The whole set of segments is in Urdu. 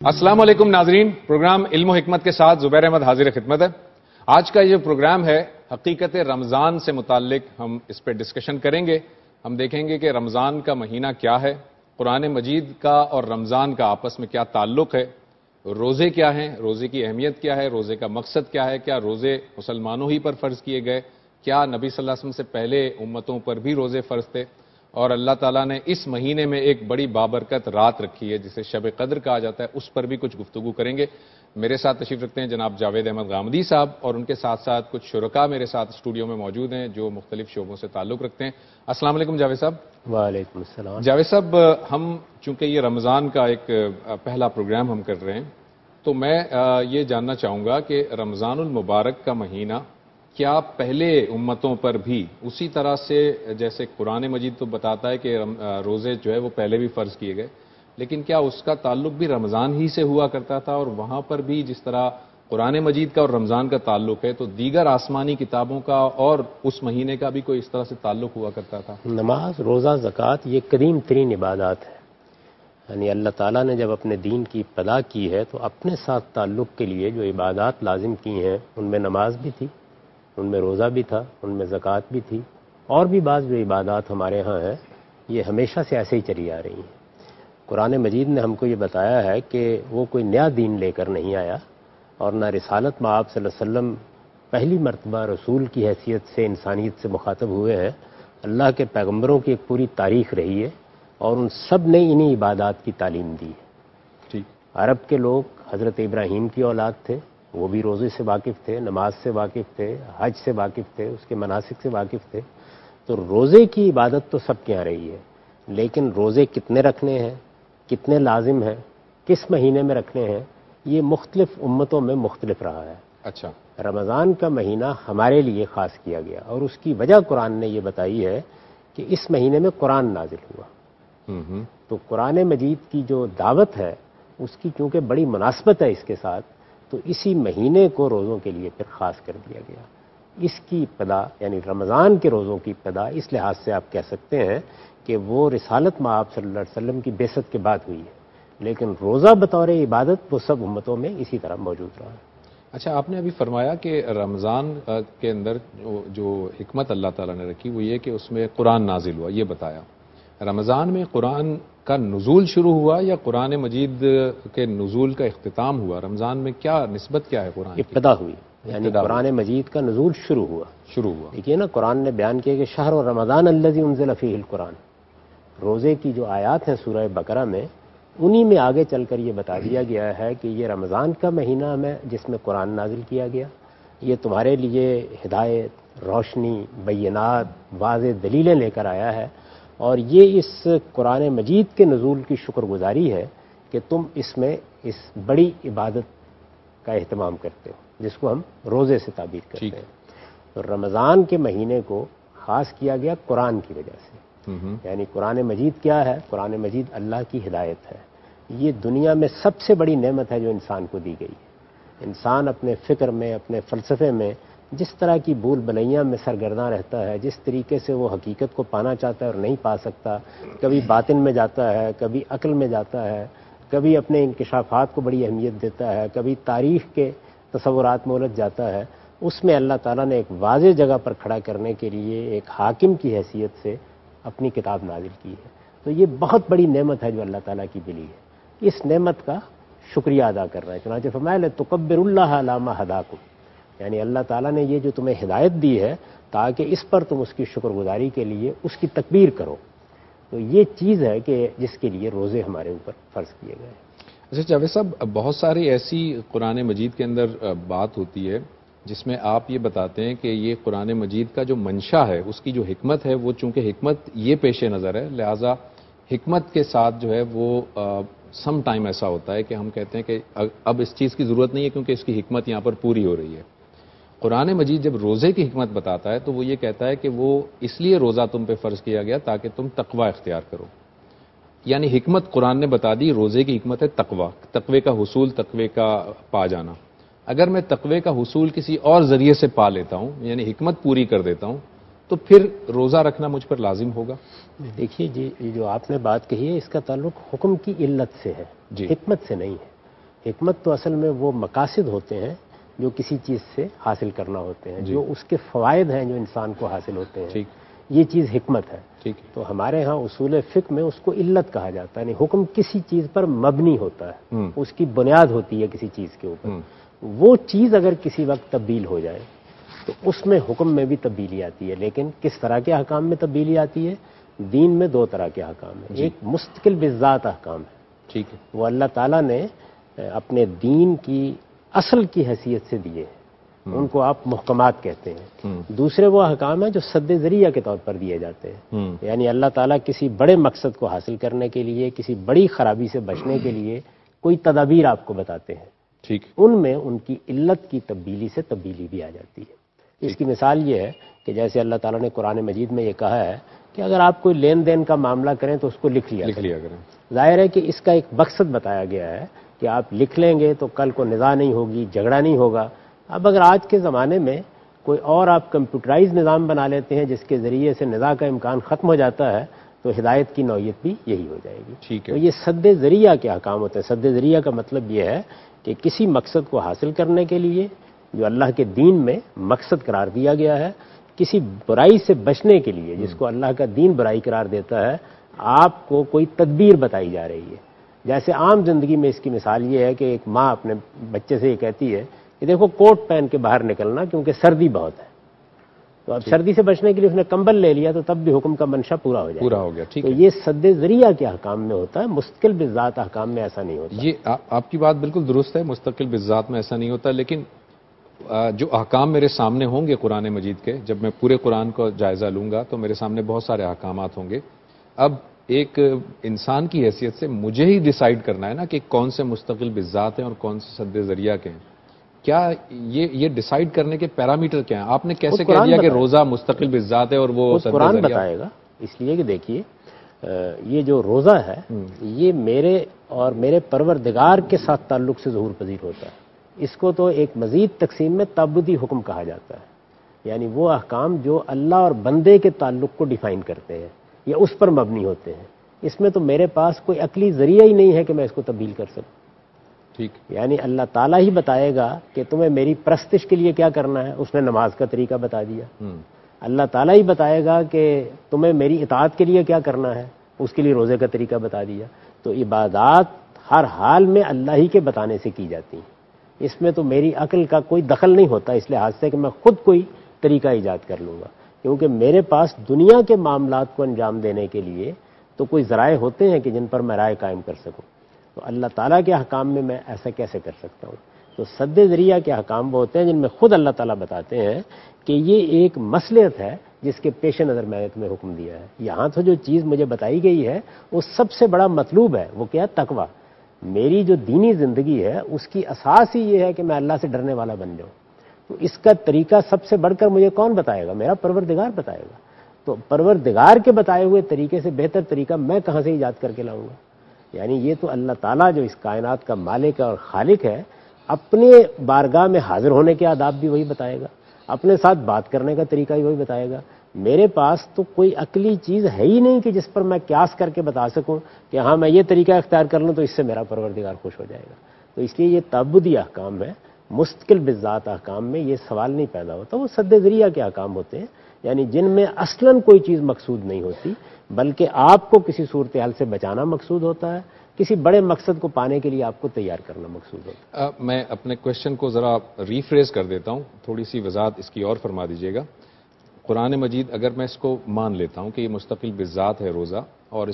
السلام علیکم ناظرین، پروگرام علم و حکمت کے ساتھ زبیر احمد حاضر خدمت ہے۔ آج کا یہ پروگرام ہے حقیقت رمضان سے متعلق، ہم اس پہ ڈسکشن کریں گے۔ ہم دیکھیں گے کہ رمضان کا مہینہ کیا ہے، قرآن مجید کا اور رمضان کا آپس میں کیا تعلق ہے، روزے کیا ہیں، روزے کی اہمیت کیا ہے، روزے کا مقصد کیا ہے، کیا روزے مسلمانوں ہی پر فرض کیے گئے، کیا نبی صلی اللہ علیہ وسلم سے پہلے امتوں پر بھی روزے فرض تھے، اور اللہ تعالیٰ نے اس مہینے میں ایک بڑی بابرکت رات رکھی ہے جسے شب قدر کہا جاتا ہے، اس پر بھی کچھ گفتگو کریں گے۔ میرے ساتھ تشریف رکھتے ہیں جناب جاوید احمد غامدی صاحب، اور ان کے ساتھ ساتھ کچھ شرکاء میرے ساتھ اسٹوڈیو میں موجود ہیں جو مختلف شعبوں سے تعلق رکھتے ہیں۔ السلام علیکم جاوید صاحب۔ وعلیکم السلام۔ جاوید صاحب، ہم چونکہ یہ رمضان کا ایک پہلا پروگرام ہم کر رہے ہیں، تو میں یہ جاننا چاہوں گا کہ رمضان المبارک کا مہینہ کیا پہلے امتوں پر بھی اسی طرح سے، جیسے قرآن مجید تو بتاتا ہے کہ روزے جو ہے وہ پہلے بھی فرض کیے گئے، لیکن کیا اس کا تعلق بھی رمضان ہی سے ہوا کرتا تھا، اور وہاں پر بھی جس طرح قرآن مجید کا اور رمضان کا تعلق ہے تو دیگر آسمانی کتابوں کا اور اس مہینے کا بھی کوئی اس طرح سے تعلق ہوا کرتا تھا؟ نماز، روزہ، زکوٰۃ یہ قدیم ترین عبادات ہے، یعنی اللہ تعالیٰ نے جب اپنے دین کی ابتدا کی ہے تو اپنے ساتھ تعلق کے لیے جو عبادات لازم کی ہیں ان میں نماز بھی تھی، ان میں روزہ بھی تھا، ان میں زکوٰۃ بھی تھی، اور بھی بعض جو عبادات ہمارے ہاں ہیں یہ ہمیشہ سے ایسے ہی چلی آ رہی ہیں۔ قرآن مجید نے ہم کو یہ بتایا ہے کہ وہ کوئی نیا دین لے کر نہیں آیا، اور نہ رسالت میں آپ صلی اللہ علیہ وسلم پہلی مرتبہ رسول کی حیثیت سے انسانیت سے مخاطب ہوئے ہیں۔ اللہ کے پیغمبروں کی ایک پوری تاریخ رہی ہے اور ان سب نے انہی عبادات کی تعلیم دی ہے۔ ٹھیک۔ عرب کے لوگ حضرت ابراہیم کی اولاد تھے، وہ بھی روزے سے واقف تھے، نماز سے واقف تھے، حج سے واقف تھے، اس کے مناسک سے واقف تھے، تو روزے کی عبادت تو سب کے یہاں رہی ہے، لیکن روزے کتنے رکھنے ہیں، کتنے لازم ہیں، کس مہینے میں رکھنے ہیں، یہ مختلف امتوں میں مختلف رہا ہے۔ اچھا، رمضان کا مہینہ ہمارے لیے خاص کیا گیا، اور اس کی وجہ قرآن نے یہ بتائی ہے کہ اس مہینے میں قرآن نازل ہوا۔ تو قرآن مجید کی جو دعوت ہے اس کی چونکہ بڑی مناسبت ہے اس کے ساتھ، تو اسی مہینے کو روزوں کے لیے پھر خاص کر دیا گیا۔ اس کی ابتدا یعنی رمضان کے روزوں کی ابتدا اس لحاظ سے آپ کہہ سکتے ہیں کہ وہ رسالت میں آپ صلی اللہ علیہ وسلم کی بعثت کے بعد ہوئی ہے، لیکن روزہ بطور عبادت وہ سب امتوں میں اسی طرح موجود رہا ہے۔ اچھا، آپ نے ابھی فرمایا کہ رمضان کے اندر جو حکمت اللہ تعالیٰ نے رکھی وہ یہ کہ اس میں قرآن نازل ہوا، یہ بتایا۔ رمضان میں قرآن کا نزول شروع ہوا یا قرآن مجید کے نزول کا اختتام ہوا؟ رمضان میں کیا نسبت کیا ہے قرآن کی؟ ابتدا ہوئی، یعنی قرآن مجید کا نزول شروع ہوا۔ دیکھیے نا، قرآن نے بیان کیا کہ شہر رمضان الذی انزل فیہ القرآن، روزے کی جو آیات ہیں سورہ بقرہ میں انہی میں آگے چل کر یہ بتا دیا گیا ہے کہ یہ رمضان کا مہینہ ہے جس میں قرآن نازل کیا گیا، یہ تمہارے لیے ہدایت، روشنی، بینات، واضح دلیلیں لے کر آیا ہے، اور یہ اس قرآن مجید کے نزول کی شکر گزاری ہے کہ تم اس میں اس بڑی عبادت کا اہتمام کرتے ہو جس کو ہم روزے سے تعبیر کرتے ہیں۔ تو رمضان کے مہینے کو خاص کیا گیا قرآن کی وجہ سے، یعنی قرآن مجید کیا ہے؟ قرآن مجید اللہ کی ہدایت ہے، یہ دنیا میں سب سے بڑی نعمت ہے جو انسان کو دی گئی ہے۔ انسان اپنے فکر میں، اپنے فلسفے میں جس طرح کی بھول بھلیاں میں سرگرداں رہتا ہے، جس طریقے سے وہ حقیقت کو پانا چاہتا ہے اور نہیں پا سکتا، کبھی باطن میں جاتا ہے، کبھی عقل میں جاتا ہے، کبھی اپنے انکشافات کو بڑی اہمیت دیتا ہے، کبھی تاریخ کے تصورات میں الجھ جاتا ہے، اس میں اللہ تعالیٰ نے ایک واضح جگہ پر کھڑا کرنے کے لیے ایک حاکم کی حیثیت سے اپنی کتاب نازل کی ہے۔ تو یہ بہت بڑی نعمت ہے جو اللہ تعالیٰ کی ملی ہے، اس نعمت کا شکریہ ادا کر رہا ہے۔ چنانچہ فرمایا لتکبروا اللہ علی ما ہداکم، یعنی اللہ تعالیٰ نے یہ جو تمہیں ہدایت دی ہے تاکہ اس پر تم اس کی شکر گزاری کے لیے اس کی تکبیر کرو، تو یہ چیز ہے کہ جس کے لیے روزے ہمارے اوپر فرض کیے گئے۔ اچھا جاوید صاحب، بہت ساری ایسی قرآن مجید کے اندر بات ہوتی ہے جس میں آپ یہ بتاتے ہیں کہ یہ قرآن مجید کا جو منشا ہے، اس کی جو حکمت ہے، وہ چونکہ حکمت یہ پیش نظر ہے، لہٰذا حکمت کے ساتھ جو ہے وہ سم ٹائم ایسا ہوتا ہے کہ ہم کہتے ہیں کہ اب اس چیز کی ضرورت نہیں ہے کیونکہ اس کی حکمت یہاں پر پوری ہو رہی ہے۔ قرآن مجید جب روزے کی حکمت بتاتا ہے تو وہ یہ کہتا ہے کہ وہ اس لیے روزہ تم پہ فرض کیا گیا تاکہ تم تقوی اختیار کرو، یعنی حکمت قرآن نے بتا دی، روزے کی حکمت ہے تقوی کا حصول، تقوی کا پا جانا۔ اگر میں تقوی کا حصول کسی اور ذریعے سے پا لیتا ہوں، یعنی حکمت پوری کر دیتا ہوں، تو پھر روزہ رکھنا مجھ پر لازم ہوگا۔ دیکھیے جی، جو آپ نے بات کہی ہے اس کا تعلق حکم کی علت سے ہے، حکمت سے نہیں ہے۔ حکمت تو اصل میں وہ مقاصد ہوتے ہیں جو کسی چیز سے حاصل کرنا ہوتے ہیں، جو اس کے فوائد ہیں جو انسان کو حاصل ہوتے ہیں، یہ چیز حکمت ہے۔ تو ہمارے ہاں اصول فقہ میں اس کو علت کہا جاتا ہے، یعنی حکم کسی چیز پر مبنی ہوتا ہے، اس کی بنیاد ہوتی ہے کسی چیز کے اوپر، وہ چیز اگر کسی وقت تبدیل ہو جائے تو اس میں حکم میں بھی تبدیلی آتی ہے۔ لیکن کس طرح کے احکام میں تبدیلی آتی ہے؟ دین میں دو طرح کے احکام ہیں، ایک مستقل بذات احکام ہے، ٹھیک ہے، وہ اللہ تعالیٰ نے اپنے دین کی اصل کی حیثیت سے دیے ہیں، ان کو آپ محکمات کہتے ہیں۔ دوسرے وہ احکام ہیں جو سد ذریعہ کے طور پر دیے جاتے ہیں، یعنی اللہ تعالیٰ کسی بڑے مقصد کو حاصل کرنے کے لیے، کسی بڑی خرابی سے بچنے کے لیے کوئی تدابیر آپ کو بتاتے ہیں، ٹھیک، ان میں ان کی علت کی تبدیلی سے تبدیلی بھی آ جاتی ہے۔ اس کی مثال یہ ہے کہ جیسے اللہ تعالیٰ نے قرآن مجید میں یہ کہا ہے کہ اگر آپ کوئی لین دین کا معاملہ کریں تو اس کو لکھ لیا کریں۔ ظاہر ہے کہ اس کا ایک مقصد بتایا گیا ہے کہ آپ لکھ لیں گے تو کل کو نزاع نہیں ہوگی، جھگڑا نہیں ہوگا۔ اب اگر آج کے زمانے میں کوئی اور آپ کمپیوٹرائز نظام بنا لیتے ہیں جس کے ذریعے سے نزاع کا امکان ختم ہو جاتا ہے تو ہدایت کی نوعیت بھی یہی ہو جائے گی۔ تو یہ سد ذریعہ کے احکام ہوتے ہیں۔ سد ذریعہ کا مطلب یہ ہے کہ کسی مقصد کو حاصل کرنے کے لیے جو اللہ کے دین میں مقصد قرار دیا گیا ہے، کسی برائی سے بچنے کے لیے جس کو اللہ کا دین برائی قرار دیتا ہے، آپ کو کوئی تدبیر بتائی جا رہی ہے۔ جیسے عام زندگی میں اس کی مثال یہ ہے کہ ایک ماں اپنے بچے سے یہ کہتی ہے کہ دیکھو کوٹ پہن کے باہر نکلنا کیونکہ سردی بہت ہے، تو اب سردی سے بچنے کے لیے اس نے کمبل لے لیا تو تب بھی حکم کا منشا پورا ہو گیا۔ تو یہ سد ذریعہ کے احکام میں ہوتا ہے، مستقل بذات احکام میں ایسا نہیں ہوتا۔ یہ آپ کی بات بالکل درست ہے، مستقل بذات میں ایسا نہیں ہوتا، لیکن جو احکام میرے سامنے ہوں گے قرآن مجید کے، جب میں پورے قرآن کو جائزہ لوں گا تو میرے سامنے بہت سارے احکامات ہوں گے۔ اب ایک انسان کی حیثیت سے مجھے ہی ڈیسائیڈ کرنا ہے نا کہ کون سے مستقل بذات ہیں اور کون سے سد ذریعہ کے ہیں۔ کیا یہ ڈیسائیڈ کرنے کے پیرامیٹر کیا ہیں؟ آپ نے کیسے کہہ دیا کہ روزہ مستقل بذات ہے اور وہ سد ذریعہ؟ قرآن بتائے گا، اس لیے کہ دیکھیے یہ جو روزہ ہے یہ میرے اور میرے پروردگار کے ساتھ تعلق سے ظہور پذیر ہوتا ہے۔ اس کو تو ایک مزید تقسیم میں تعبدی حکم کہا جاتا ہے، یعنی وہ احکام جو اللہ اور بندے کے تعلق کو ڈیفائن کرتے ہیں یا اس پر مبنی ہوتے ہیں۔ اس میں تو میرے پاس کوئی عقلی ذریعہ ہی نہیں ہے کہ میں اس کو تبدیل کر سکوں، ٹھیک، یعنی اللہ تعالیٰ ہی بتائے گا کہ تمہیں میری پرستش کے لیے کیا کرنا ہے، اس نے نماز کا طریقہ بتا دیا۔ اللہ تعالیٰ ہی بتائے گا کہ تمہیں میری اطاعت کے لیے کیا کرنا ہے، اس کے لیے روزے کا طریقہ بتا دیا۔ تو عبادات ہر حال میں اللہ ہی کے بتانے سے کی جاتی ہیں، اس میں تو میری عقل کا کوئی دخل نہیں ہوتا، اس لحاظ سے کہ میں خود کوئی طریقہ ایجاد کر لوں گا، کیونکہ میرے پاس دنیا کے معاملات کو انجام دینے کے لیے تو کوئی ذرائع ہوتے ہیں کہ جن پر میں رائے قائم کر سکوں۔ تو اللہ تعالیٰ کے احکام میں میں ایسا کیسے کر سکتا ہوں؟ تو سد ذریعہ کے احکام وہ ہوتے ہیں جن میں خود اللہ تعالیٰ بتاتے ہیں کہ یہ ایک مصلحت ہے جس کے پیش نظر میں نے تمہیں حکم دیا ہے۔ یہاں تو جو چیز مجھے بتائی گئی ہے وہ سب سے بڑا مطلوب ہے، وہ کیا ہے؟ تقویٰ۔ میری جو دینی زندگی ہے اس کی اساس ہی یہ ہے کہ میں اللہ سے ڈرنے والا بن جاؤں۔ تو اس کا طریقہ سب سے بڑھ کر مجھے کون بتائے گا؟ میرا پروردگار بتائے گا۔ تو پروردگار کے بتائے ہوئے طریقے سے بہتر طریقہ میں کہاں سے ایجاد کر کے لاؤں گا؟ یعنی یہ تو اللہ تعالیٰ جو اس کائنات کا مالک اور خالق ہے، اپنے بارگاہ میں حاضر ہونے کے آداب بھی وہی بتائے گا، اپنے ساتھ بات کرنے کا طریقہ بھی وہی بتائے گا۔ میرے پاس تو کوئی عقلی چیز ہے ہی نہیں کہ جس پر میں قیاس کر کے بتا سکوں کہ ہاں میں یہ طریقہ اختیار کر لوں تو اس سے میرا پروردگار خوش ہو جائے گا۔ تو اس لیے یہ تعبدی احکام ہے، مستقل بذات احکام میں یہ سوال نہیں پیدا ہوتا۔ وہ سد ذریعہ کے احکام ہوتے ہیں، یعنی جن میں اصلاً کوئی چیز مقصود نہیں ہوتی، بلکہ آپ کو کسی صورتحال سے بچانا مقصود ہوتا ہے، کسی بڑے مقصد کو پانے کے لیے آپ کو تیار کرنا مقصود ہوتا ہے۔ میں اپنے کوشچن کو ذرا ریفریز کر دیتا ہوں، تھوڑی سی وضاحت اس کی اور فرما دیجیے گا۔ قرآن مجید اگر میں اس کو مان لیتا ہوں کہ یہ مستقل بذات ہے روزہ، اور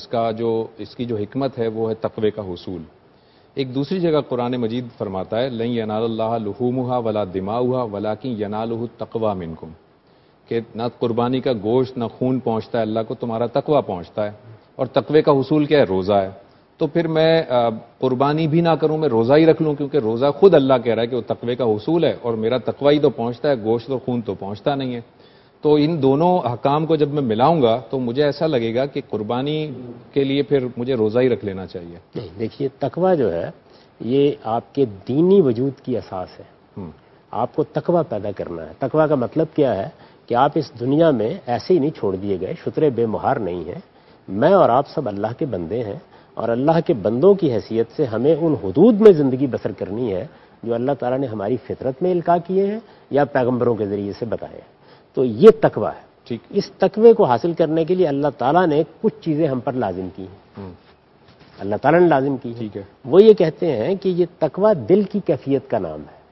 اس کی جو حکمت ہے وہ ہے تقوی کا حصول۔ ایک دوسری جگہ قرآن مجید فرماتا ہے لن ینال اللہ لحومھا ولا دماؤھا ولکن ینالہ التقوی منکم، کہ نہ قربانی کا گوشت نہ خون پہنچتا ہے اللہ کو، تمہارا تقوی پہنچتا ہے، اور تقوی کا حصول کیا ہے؟ روزہ ہے۔ تو پھر میں قربانی بھی نہ کروں، میں روزہ ہی رکھ لوں، کیونکہ روزہ خود اللہ کہہ رہا ہے کہ وہ تقوی کا حصول ہے، اور میرا تقوی ہی تو پہنچتا ہے، گوشت اور خون تو پہنچتا نہیں ہے۔ تو ان دونوں احکام کو جب میں ملاؤں گا تو مجھے ایسا لگے گا کہ قربانی کے لیے پھر مجھے روزہ ہی رکھ لینا چاہیے۔ نہیں، دیکھیے تقوی جو ہے یہ آپ کے دینی وجود کی اساس ہے۔ آپ کو تقوی پیدا کرنا ہے۔ تقوی کا مطلب کیا ہے کہ آپ اس دنیا میں ایسے ہی نہیں چھوڑ دیے گئے، شترے بے مہار نہیں ہیں۔ میں اور آپ سب اللہ کے بندے ہیں، اور اللہ کے بندوں کی حیثیت سے ہمیں ان حدود میں زندگی بسر کرنی ہے جو اللہ تعالیٰ نے ہماری فطرت میں القاء کیے ہیں یا پیغمبروں کے ذریعے سے بتائے ہیں. تو یہ تقویٰ ہے. ٹھیک. اس تقوے کو حاصل کرنے کے لیے اللہ تعالیٰ نے کچھ چیزیں ہم پر لازم کی ہیں. اللہ تعالیٰ نے لازم کی. ٹھیک ہے. وہ یہ کہتے ہیں کہ یہ تقویٰ دل کی کیفیت کا نام ہے.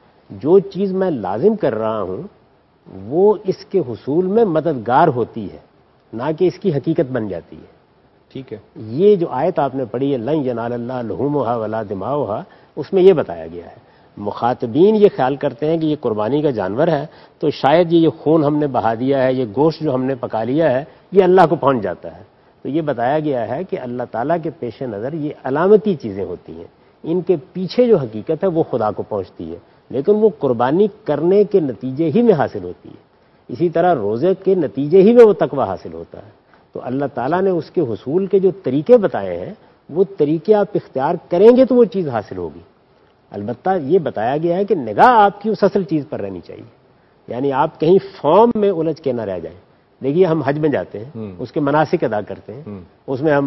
جو چیز میں لازم کر رہا ہوں وہ اس کے حصول میں مددگار ہوتی ہے، نہ کہ اس کی حقیقت بن جاتی ہے. ٹھیک ہے. یہ جو آیت آپ نے پڑھی ہے لن ینال اللہ لحومھا ولا دماؤھا، اس میں یہ بتایا گیا ہے. مخاطبین یہ خیال کرتے ہیں کہ یہ قربانی کا جانور ہے تو شاید یہ خون ہم نے بہا دیا ہے، یہ گوشت جو ہم نے پکا لیا ہے یہ اللہ کو پہنچ جاتا ہے. تو یہ بتایا گیا ہے کہ اللہ تعالیٰ کے پیش نظر یہ علامتی چیزیں ہوتی ہیں، ان کے پیچھے جو حقیقت ہے وہ خدا کو پہنچتی ہے، لیکن وہ قربانی کرنے کے نتیجے ہی میں حاصل ہوتی ہے. اسی طرح روزے کے نتیجے ہی میں وہ تقویٰ حاصل ہوتا ہے. تو اللہ تعالیٰ نے اس کے حصول کے جو طریقے بتائے ہیں وہ طریقے آپ اختیار کریں گے تو وہ چیز حاصل ہوگی. البتہ یہ بتایا گیا ہے کہ نگاہ آپ کی اس اصل چیز پر رہنی چاہیے، یعنی آپ کہیں فارم میں الجھ کے نہ رہ جائیں. دیکھیے ہم حج میں جاتے ہیں، اس کے مناسک ادا کرتے ہیں، اس میں ہم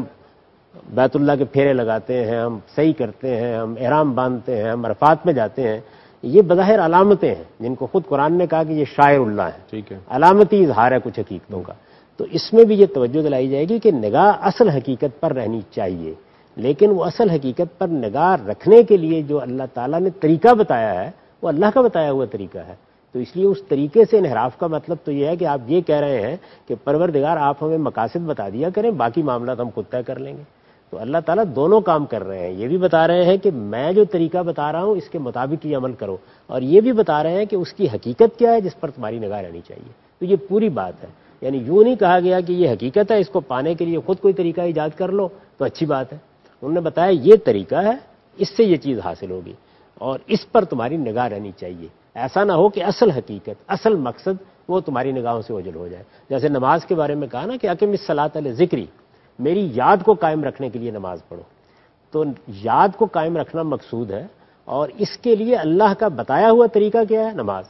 بیت اللہ کے پھیرے لگاتے ہیں، ہم صحیح کرتے ہیں، ہم احرام باندھتے ہیں، ہم عرفات میں جاتے ہیں. یہ بظاہر علامتیں ہیں جن کو خود قرآن نے کہا کہ یہ شاعر اللہ ہے. ٹھیک ہے. علامتی اظہار ہے کچھ حقیقتوں کا. تو اس میں بھی یہ توجہ دلائی جائے گی کہ نگاہ اصل حقیقت پر رہنی چاہیے، لیکن وہ اصل حقیقت پر نگاہ رکھنے کے لیے جو اللہ تعالیٰ نے طریقہ بتایا ہے وہ اللہ کا بتایا ہوا طریقہ ہے. تو اس لیے اس طریقے سے انحراف کا مطلب تو یہ ہے کہ آپ یہ کہہ رہے ہیں کہ پروردگار آپ ہمیں مقاصد بتا دیا کریں، باقی معاملات ہم خود طے کر لیں گے. تو اللہ تعالیٰ دونوں کام کر رہے ہیں. یہ بھی بتا رہے ہیں کہ میں جو طریقہ بتا رہا ہوں اس کے مطابق یہ عمل کرو، اور یہ بھی بتا رہے ہیں کہ اس کی حقیقت کیا ہے جس پر تمہاری نگاہ رہنی چاہیے. تو یہ پوری بات ہے. یعنی یوں نہیں کہا گیا کہ یہ حقیقت ہے، اس کو پانے کے لیے خود کوئی طریقہ ایجاد کر لو تو اچھی بات ہے. انہوں نے بتایا یہ طریقہ ہے، اس سے یہ چیز حاصل ہوگی اور اس پر تمہاری نگاہ رہنی چاہیے. ایسا نہ ہو کہ اصل حقیقت، اصل مقصد وہ تمہاری نگاہوں سے اوجھل ہو جائے. جیسے نماز کے بارے میں کہا نا کہ اقم الصلاۃ لذکری، میری یاد کو قائم رکھنے کے لیے نماز پڑھو. تو یاد کو قائم رکھنا مقصود ہے، اور اس کے لیے اللہ کا بتایا ہوا طریقہ کیا ہے؟ نماز.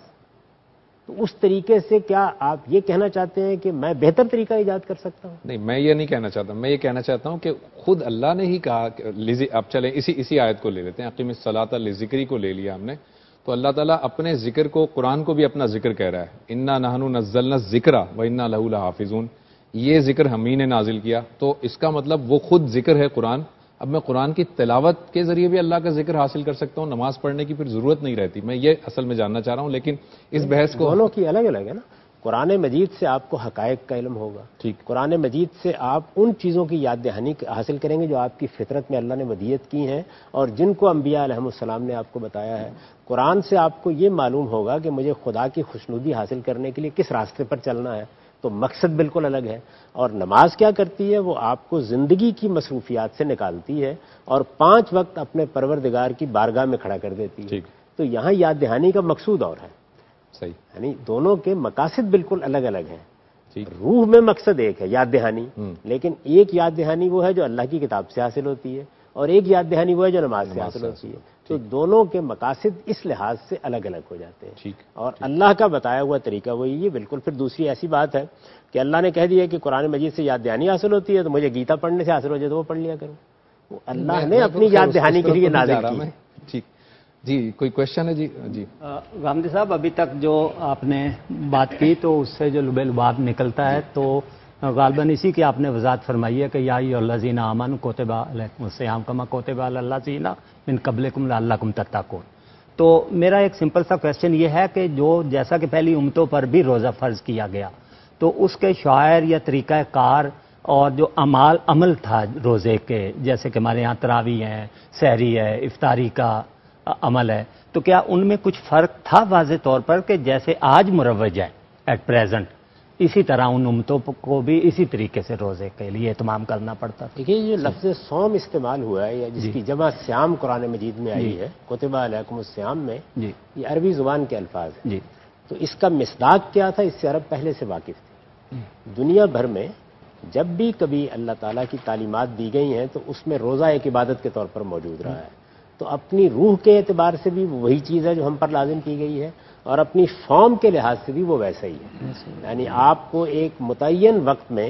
تو اس طریقے سے کیا آپ یہ کہنا چاہتے ہیں کہ میں بہتر طریقہ ایجاد کر سکتا ہوں؟ نہیں، میں یہ نہیں کہنا چاہتا. میں یہ کہنا چاہتا ہوں کہ خود اللہ نے ہی کہا. اب چلیں اسی آیت کو لے لیتے ہیں، اقیم الصلاۃ لذکری کو لے لیا ہم نے. تو اللہ تعالیٰ اپنے ذکر کو، قرآن کو بھی اپنا ذکر کہہ رہا ہے. انا نحن نزلنا الذکر وانا لہ لحافظون. یہ ذکر ہم ہی نے نازل کیا. تو اس کا مطلب وہ خود ذکر ہے قرآن. اب میں قرآن کی تلاوت کے ذریعے بھی اللہ کا ذکر حاصل کر سکتا ہوں، نماز پڑھنے کی پھر ضرورت نہیں رہتی. میں یہ اصل میں جاننا چاہ رہا ہوں، لیکن اس بحث کو دونوں کی الگ الگ ہے نا. قرآن مجید سے آپ کو حقائق کا علم ہوگا. ٹھیک. قرآن مجید سے آپ ان چیزوں کی یاد دہانی حاصل کریں گے جو آپ کی فطرت میں اللہ نے ودیت کی ہیں اور جن کو انبیاء علیہم السلام نے آپ کو بتایا ہے. قرآن سے آپ کو یہ معلوم ہوگا کہ مجھے خدا کی خوشنودی حاصل کرنے کے لیے کس راستے پر چلنا ہے. تو مقصد بالکل الگ ہے. اور نماز کیا کرتی ہے؟ وہ آپ کو زندگی کی مصروفیات سے نکالتی ہے اور 5 وقت اپنے پروردگار کی بارگاہ میں کھڑا کر دیتی ہے. تو یہاں یاد دہانی کا مقصود اور ہے. صحیح. یعنی دونوں کے مقاصد بالکل الگ الگ ہیں. روح میں مقصد ایک ہے، یاد دہانی، لیکن ایک یاد دہانی وہ ہے جو اللہ کی کتاب سے حاصل ہوتی ہے اور ایک یاد دہانی وہ ہے جو نماز سے حاصل ہوتی ہے. تو دونوں کے مقاصد اس لحاظ سے الگ الگ ہو جاتے ہیں. اور اللہ کا بتایا ہوا طریقہ وہی ہے بالکل. پھر دوسری ایسی بات ہے کہ اللہ نے کہہ دیا کہ قرآن مجید سے یاد دہانی حاصل ہوتی ہے تو مجھے گیتا پڑھنے سے حاصل ہو جائے تو وہ پڑھ لیا کروں. وہ اللہ نے اپنی یاد دہانی کے لیے نازل کی. ٹھیک. جی کوئی کوشچن ہے؟ جی غامدی صاحب، ابھی تک جو آپ نے بات کی تو اس سے جو لب لباب نکلتا ہے تو غالباً اسی کی آپ نے وضاحت فرمائی ہے کہ یا ایھا الذین آمنوا کتب علیکم الصیام کما کتب علی الذین من قبلکم لعلکم تتقون. تو میرا ایک سمپل سا کویسچن یہ ہے کہ جو جیسا کہ پہلی امتوں پر بھی روزہ فرض کیا گیا تو اس کے شعائر یا طریقہ کار اور جو عمل تھا روزے کے، جیسے کہ ہمارے یہاں تراویح ہے، سحری ہے، افطاری کا عمل ہے، تو کیا ان میں کچھ فرق تھا واضح طور پر کہ جیسے آج مروج ہے ایٹ پریزنٹ اسی طرح ان امتوں کو بھی اسی طریقے سے روزے کے لیے اہتمام کرنا پڑتا؟ دیکھیے یہ لفظ صوم استعمال ہوا ہے یا جس کی جمع صیام قرآن مجید میں آئی ہے، کتب علیکم الصیام میں، یہ عربی زبان کے الفاظ ہیں. تو اس کا مصداق کیا تھا؟ اس سے عرب پہلے سے واقف تھے. دنیا بھر میں جب بھی کبھی اللہ تعالیٰ کی تعلیمات دی گئی ہیں تو اس میں روزہ ایک عبادت کے طور پر موجود رہا ہے. تو اپنی روح کے اعتبار سے بھی وہی چیز ہے جو ہم پر لازم کی گئی ہے اور اپنی فارم کے لحاظ سے بھی وہ ویسا ہی ہے. یعنی آپ کو ایک متعین وقت میں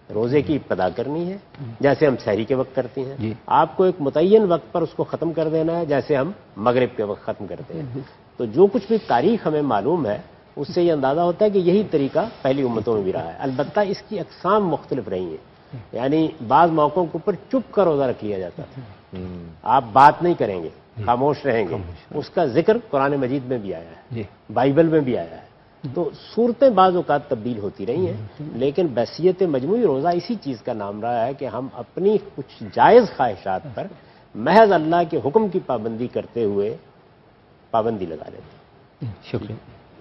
روزے کی ابتدا کرنی ہے جیسے ہم سحری کے وقت کرتے ہیں، آپ کو ایک متعین وقت پر اس کو ختم کر دینا ہے جیسے ہم مغرب کے وقت ختم کرتے ہیں۔ تو جو کچھ بھی تاریخ ہمیں معلوم ہے اس سے یہ اندازہ ہوتا ہے کہ یہی طریقہ پہلی امتوں میں بھی رہا ہے، البتہ اس کی اقسام مختلف رہی ہیں، یعنی بعض موقعوں کے اوپر چپ کر روزہ رکھ لیا جاتا تھا، آپ بات نہیں کریں گے، خاموش رہیں گے، اس کا ذکر قرآن مجید میں بھی آیا ہے، بائبل میں بھی آیا ہے۔ تو صورتیں بعض اوقات تبدیل ہوتی رہی ہیں، لیکن بحثیت مجموعی روزہ اسی چیز کا نام رہا ہے کہ ہم اپنی کچھ جائز خواہشات پر محض اللہ کے حکم کی پابندی کرتے ہوئے پابندی لگا لیتے ہیں۔ شکریہ۔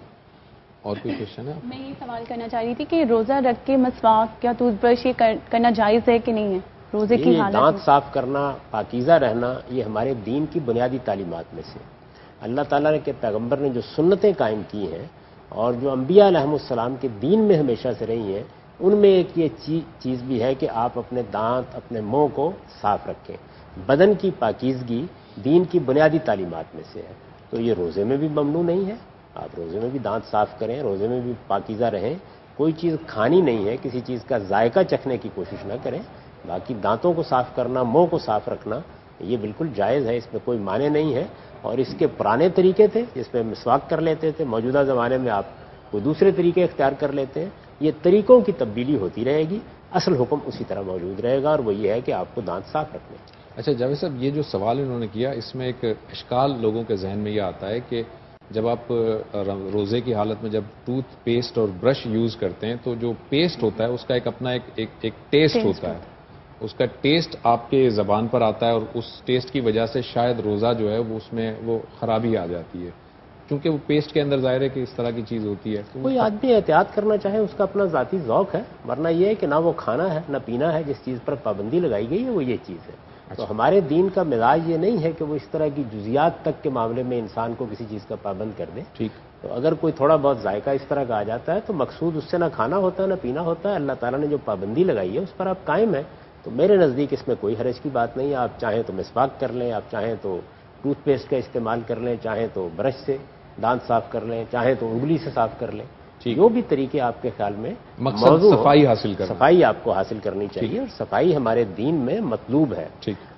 اور کوئی کوشچن ہے؟ میں یہ سوال کرنا چاہ رہی تھی کہ روزہ رکھ کے مسواک یا ٹوتھ برش یہ کرنا جائز ہے کہ نہیں ہے روزے کی حالت میں؟ دانت صاف کرنا، پاکیزہ رہنا، یہ ہمارے دین کی بنیادی تعلیمات میں سے اللہ تعالیٰ کے پیغمبر نے جو سنتیں قائم کی ہیں اور جو انبیاء علیہم السلام کے دین میں ہمیشہ سے رہی ہیں، ان میں ایک یہ چیز بھی ہے کہ آپ اپنے دانت، اپنے منہ کو صاف رکھیں۔ بدن کی پاکیزگی دین کی بنیادی تعلیمات میں سے ہے، تو یہ روزے میں بھی ممنوع نہیں ہے۔ آپ روزے میں بھی دانت صاف کریں، روزے میں بھی پاکیزہ رہیں، کوئی چیز کھانی نہیں ہے، کسی چیز کا ذائقہ چکھنے کی کوشش نہ کریں، باقی دانتوں کو صاف کرنا، منہ کو صاف رکھنا یہ بالکل جائز ہے، اس میں کوئی معنی نہیں ہے۔ اور اس کے پرانے طریقے تھے جس میں مسواک کر لیتے تھے، موجودہ زمانے میں آپ کوئی دوسرے طریقے اختیار کر لیتے ہیں، یہ طریقوں کی تبدیلی ہوتی رہے گی، اصل حکم اسی طرح موجود رہے گا اور وہ یہ ہے کہ آپ کو دانت صاف رکھنے۔ اچھا جاوید صاحب، یہ جو سوال انہوں نے کیا اس میں ایک اشکال لوگوں کے ذہن میں یہ آتا ہے کہ جب آپ روزے کی حالت میں جب ٹوتھ پیسٹ اور برش یوز کرتے ہیں تو جو پیسٹ ہوتا ہے اس کا ایک اپنا ایک ٹیسٹ ہوتا ہے، اس کا ٹیسٹ آپ کے زبان پر آتا ہے اور اس ٹیسٹ کی وجہ سے شاید روزہ جو ہے وہ اس میں وہ خرابی آ جاتی ہے، کیونکہ وہ پیسٹ کے اندر ظاہر ہے کہ اس طرح کی چیز ہوتی ہے۔ کوئی آدمی احتیاط کرنا چاہے اس کا اپنا ذاتی ذوق ہے، ورنہ یہ ہے کہ نہ وہ کھانا ہے نہ پینا ہے، جس چیز پر پابندی لگائی گئی ہے وہ یہ چیز ہے۔ تو ہمارے دین کا مزاج یہ نہیں ہے کہ وہ اس طرح کی جزیات تک کے معاملے میں انسان کو کسی چیز کا پابند کر دے۔ ٹھیک، تو اگر کوئی تھوڑا بہت ذائقہ اس طرح کا آ جاتا ہے تو مقصود اس سے نہ کھانا ہوتا ہے نہ پینا ہوتا ہے، اللہ تعالیٰ نے جو پابندی لگائی ہے اس پر آپ قائم ہیں، تو میرے نزدیک اس میں کوئی حرج کی بات نہیں ہے۔ آپ چاہیں تو مسواک کر لیں، آپ چاہیں تو ٹوتھ پیسٹ کا استعمال کر لیں، چاہیں تو برش سے دانت صاف کر لیں، چاہیں تو انگلی سے صاف کر لیں، جو بھی طریقے آپ کے خیال میں مقصد صفائی حاصل کرنا، صفائی آپ کو حاصل کرنی چاہیے، اور صفائی ہمارے دین میں مطلوب ہے۔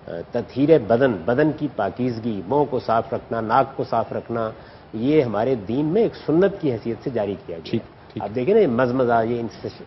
تطہیر بدن کی پاکیزگی، منہ کو صاف رکھنا، ناک کو صاف رکھنا، یہ ہمارے دین میں ایک سنت کی حیثیت سے جاری کیا گیا ہے۔ آپ دیکھیں نا یہ مزمزہ، یہ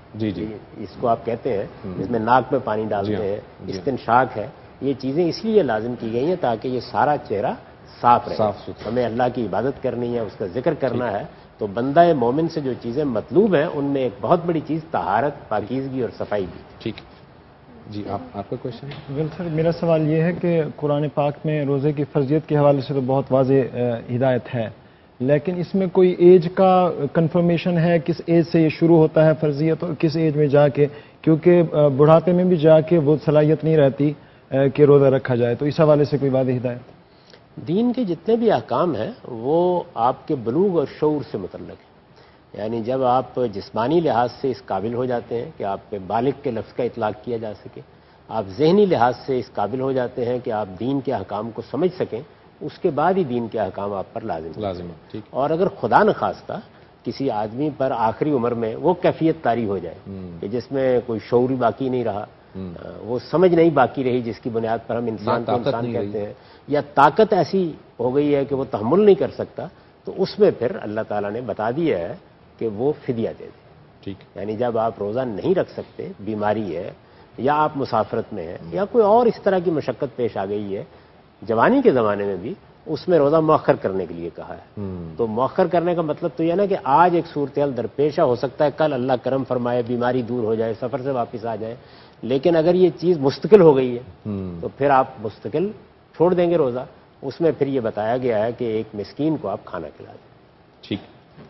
اس کو آپ کہتے ہیں، اس میں ناک میں پانی ڈالتے ہیں، استنشاق ہے، یہ چیزیں اس لیے لازم کی گئی ہیں تاکہ یہ سارا چہرہ صاف رہے۔ ہمیں اللہ کی عبادت کرنی ہے، اس کا ذکر کرنا ہے، تو بندہ مومن سے جو چیزیں مطلوب ہیں ان میں ایک بہت بڑی چیز طہارت، پاکیزگی اور صفائی بھی۔ ٹھیک جی، آپ کا کوشچن؟ ویل سر، میرا سوال یہ ہے کہ قرآن پاک میں روزے کی فرضیت کے حوالے سے تو بہت واضح ہدایت ہے، لیکن اس میں کوئی ایج کا کنفرمیشن ہے، کس ایج سے یہ شروع ہوتا ہے فرضیت اور کس ایج میں جا کے، کیونکہ بڑھاپے میں بھی جا کے وہ صلاحیت نہیں رہتی کہ روزہ رکھا جائے، تو اس حوالے سے کوئی واضح ہدایت؟ دین کے جتنے بھی احکام ہیں وہ آپ کے بلوغ اور شعور سے متعلق ہیں، یعنی جب آپ جسمانی لحاظ سے اس قابل ہو جاتے ہیں کہ آپ پہ بالغ کے لفظ کا اطلاق کیا جا سکے، آپ ذہنی لحاظ سے اس قابل ہو جاتے ہیں کہ آپ دین کے احکام کو سمجھ سکیں، اس کے بعد ہی دین کے احکام آپ پر لازم ہے۔ اور اگر خدا نخواستہ کسی آدمی پر آخری عمر میں وہ کیفیت طاری ہو جائے کہ جس میں کوئی شعور باقی نہیں رہا، وہ سمجھ نہیں باقی رہی جس کی بنیاد پر ہم انسان کو انسان کہتے ہیں، یا طاقت ایسی ہو گئی ہے کہ وہ تحمل نہیں کر سکتا، تو اس میں پھر اللہ تعالیٰ نے بتا دیا ہے کہ وہ فدیہ دے دے۔ ٹھیک، یعنی جب آپ روزہ نہیں رکھ سکتے، بیماری ہے یا آپ مسافرت میں ہیں یا کوئی اور اس طرح کی مشقت پیش آ گئی ہے، جوانی کے زمانے میں بھی اس میں روزہ مؤخر کرنے کے لیے کہا ہے۔ تو مؤخر کرنے کا مطلب تو یہ نا کہ آج ایک صورتحال درپیشہ ہو سکتا ہے، کل اللہ کرم فرمائے بیماری دور ہو جائے، سفر سے واپس آ جائے، لیکن اگر یہ چیز مستقل ہو گئی ہے تو پھر آپ مستقل چھوڑ دیں گے روزہ۔ اس میں پھر یہ بتایا گیا ہے کہ ایک مسکین کو آپ کھانا کھلا دیں۔ ٹھیک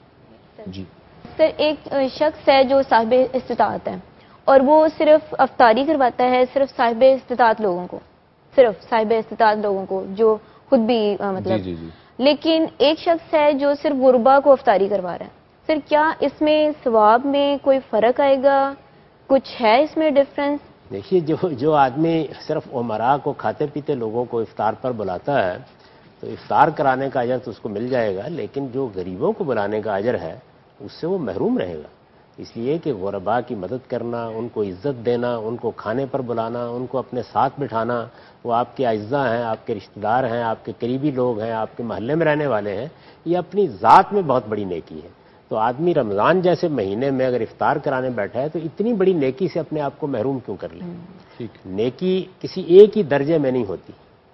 جی سر، ایک شخص ہے جو صاحب استطاعت ہے اور وہ صرف افطاری کرواتا ہے صرف صاحب استطاعت لوگوں کو، صرف صاحب استطاعت لوگوں کو جو خود بھی مطلب جی لیکن ایک شخص ہے جو صرف غربا کو افطاری کروا رہا ہے، سر کیا اس میں ثواب میں کوئی فرق آئے گا؟ کچھ ہے اس میں ڈفرنس؟ دیکھیے، جو آدمی صرف عمراء کو، کھاتے پیتے لوگوں کو افطار پر بلاتا ہے تو افطار کرانے کا اجر تو اس کو مل جائے گا، لیکن جو غریبوں کو بلانے کا اجر ہے اس سے وہ محروم رہے گا۔ اس لیے کہ غربا کی مدد کرنا، ان کو عزت دینا، ان کو کھانے پر بلانا، ان کو اپنے ساتھ بٹھانا، وہ آپ کے اعزاء ہیں، آپ کے رشتہ دار ہیں، آپ کے قریبی لوگ ہیں، آپ کے محلے میں رہنے والے ہیں، یہ اپنی ذات میں بہت بڑی نیکی ہے۔ تو آدمی رمضان جیسے مہینے میں اگر افطار کرانے بیٹھا ہے تو اتنی بڑی نیکی سے اپنے آپ کو محروم کیوں کر لے؟ نیکی کسی ایک ہی درجے میں نہیں ہوتی۔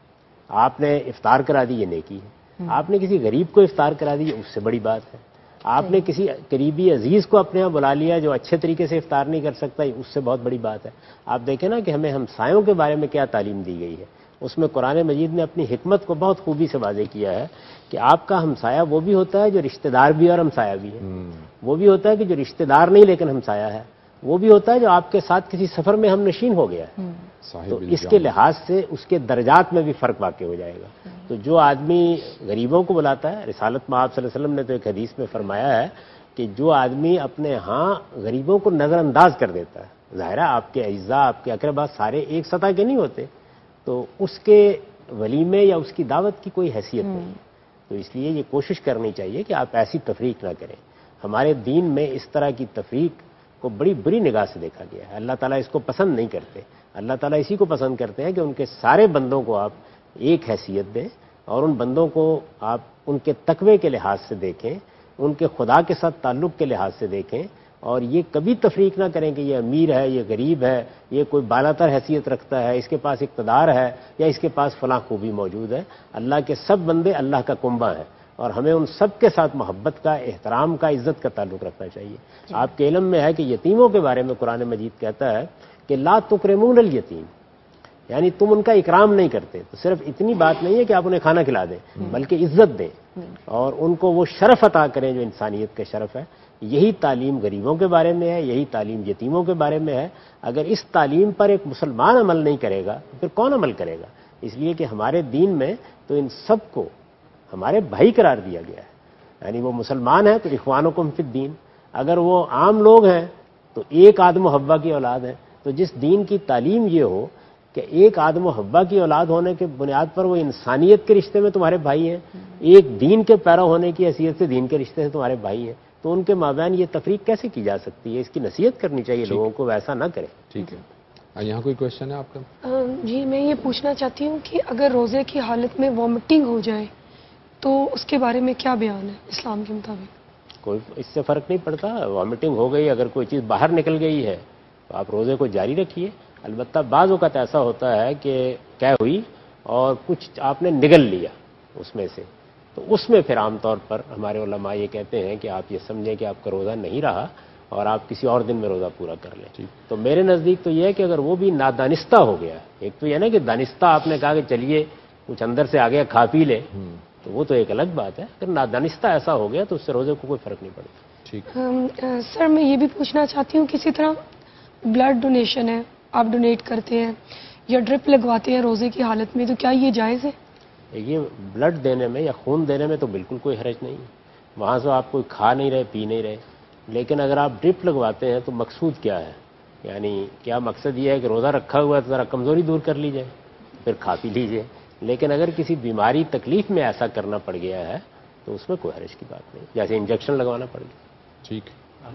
آپ نے افطار کرا دی یہ نیکی ہے، آپ نے کسی غریب کو افطار کرا دی اس سے بڑی بات ہے، آپ نے کسی قریبی عزیز کو اپنے یہاں بلا لیا جو اچھے طریقے سے افطار نہیں کر سکتا، اس سے بہت بڑی بات ہے۔ آپ دیکھیں نا کہ ہمیں ہمسایوں کے بارے میں کیا تعلیم دی گئی ہے، اس میں قرآن مجید نے اپنی حکمت کو بہت خوبی سے واضح کیا ہے کہ آپ کا ہمسایہ وہ بھی ہوتا ہے جو رشتہ دار بھی اور ہمسایہ بھی ہے، وہ بھی ہوتا ہے کہ جو رشتہ دار نہیں لیکن ہمسایہ ہے، وہ بھی ہوتا ہے جو آپ کے ساتھ کسی سفر میں ہم نشین ہو گیا ہے۔ تو اس کے لحاظ سے اس کے درجات میں بھی فرق واقع ہو جائے گا۔ تو جو آدمی غریبوں کو بلاتا ہے، رسالت میں آپ صلی اللہ علیہ وسلم نے تو ایک حدیث میں فرمایا ہے کہ جو آدمی اپنے ہاں غریبوں کو نظر انداز کر دیتا ہے، ظاہر ہے آپ کے اعزاء، آپ کے اقربا سارے ایک سطح کے نہیں ہوتے، تو اس کے ولیمے یا اس کی دعوت کی کوئی حیثیت نہیں، تو اس لیے یہ کوشش کرنی چاہیے کہ آپ ایسی تفریق نہ کریں۔ ہمارے دین میں اس طرح کی تفریق کو بڑی بری نگاہ سے دیکھا گیا ہے، اللہ تعالیٰ اس کو پسند نہیں کرتے۔ اللہ تعالیٰ اسی کو پسند کرتے ہیں کہ ان کے سارے بندوں کو آپ ایک حیثیت دیں اور ان بندوں کو آپ ان کے تقوی کے لحاظ سے دیکھیں، ان کے خدا کے ساتھ تعلق کے لحاظ سے دیکھیں، اور یہ کبھی تفریق نہ کریں کہ یہ امیر ہے، یہ غریب ہے، یہ کوئی بالا تر حیثیت رکھتا ہے، اس کے پاس اقتدار ہے یا اس کے پاس فلاں خوبی موجود ہے۔ اللہ کے سب بندے اللہ کا کنبہ ہیں اور ہمیں ان سب کے ساتھ محبت کا، احترام کا، عزت کا تعلق رکھنا چاہیے۔ آپ کے علم میں ہے کہ یتیموں کے بارے میں قرآن مجید کہتا ہے کہ لا تکرمون الیتیم، یعنی تم ان کا اکرام نہیں کرتے۔ تو صرف اتنی بات نہیں ہے کہ آپ انہیں کھانا کھلا دیں، بلکہ عزت دیں اور ان کو وہ شرف عطا کریں جو انسانیت کا شرف ہے۔ یہی تعلیم غریبوں کے بارے میں ہے، یہی تعلیم یتیموں کے بارے میں ہے۔ اگر اس تعلیم پر ایک مسلمان عمل نہیں کرے گا تو پھر کون عمل کرے گا؟ اس لیے کہ ہمارے دین میں تو ان سب کو ہمارے بھائی قرار دیا گیا ہے، یعنی وہ مسلمان ہیں تو اخوانکم فی الدین، اگر وہ عام لوگ ہیں تو ایک آدم و حوا کی اولاد ہے۔ تو جس دین کی تعلیم یہ ہو کہ ایک آدم و حوا کی اولاد ہونے کے بنیاد پر وہ انسانیت کے رشتے میں تمہارے بھائی ہیں، ایک دین کے پیرو ہونے کی حیثیت سے دین کے رشتے سے تمہارے بھائی ہیں، تو ان کے مابین یہ تفریق کیسے کی جا سکتی ہے؟ اس کی نصیحت کرنی چاہیے لوگوں کو، ویسا نہ کریں۔ ٹھیک ہے، یہاں کوئی کوشچن ہے آپ کا؟ جی میں یہ پوچھنا چاہتی ہوں کہ اگر روزے کی حالت میں وامٹنگ ہو جائے تو اس کے بارے میں کیا بیان ہے اسلام کے مطابق؟ کوئی اس سے فرق نہیں پڑتا، وامٹنگ ہو گئی، اگر کوئی چیز باہر نکل گئی ہے تو آپ روزے کو جاری رکھیے۔ البتہ بعض اوقات ایسا ہوتا ہے کہ کیا ہوئی اور کچھ آپ نے نگل لیا اس میں سے، تو اس میں پھر عام طور پر ہمارے علماء یہ کہتے ہیں کہ آپ یہ سمجھیں کہ آپ کا روزہ نہیں رہا اور آپ کسی اور دن میں روزہ پورا کر لیں۔ تو میرے نزدیک تو یہ ہے کہ اگر وہ بھی نادانستہ ہو گیا، ایک تو یہ نا کہ دانستہ آپ نے کہا کہ چلیے کچھ اندر سے آ گیا کھا پی لے، تو وہ تو ایک الگ بات ہے، اگر نادانستہ ایسا ہو گیا تو اس سے روزے کو کوئی فرق نہیں پڑتا۔ ٹھیک سر، میں یہ بھی پوچھنا چاہتی ہوں کسی طرح بلڈ ڈونیشن ہے، آپ ڈونیٹ کرتے ہیں یا ڈرپ لگواتے ہیں روزے کی حالت میں، تو کیا یہ جائز ہے؟ یہ بلڈ دینے میں یا خون دینے میں تو بالکل کوئی حرج نہیں ہے، وہاں سے آپ کوئی کھا نہیں رہے، پی نہیں رہے، لیکن اگر آپ ڈرپ لگواتے ہیں تو مقصود کیا ہے؟ یعنی کیا مقصد یہ ہے کہ روزہ رکھا ہوا ہے تو ذرا کمزوری دور کر لی جائے، پھر کھا پی لیجیے، لیکن اگر کسی بیماری تکلیف میں ایسا کرنا پڑ گیا ہے تو اس میں کوئی حرج کی بات نہیں، جیسے انجیکشن لگوانا پڑ گیا۔ ٹھیک،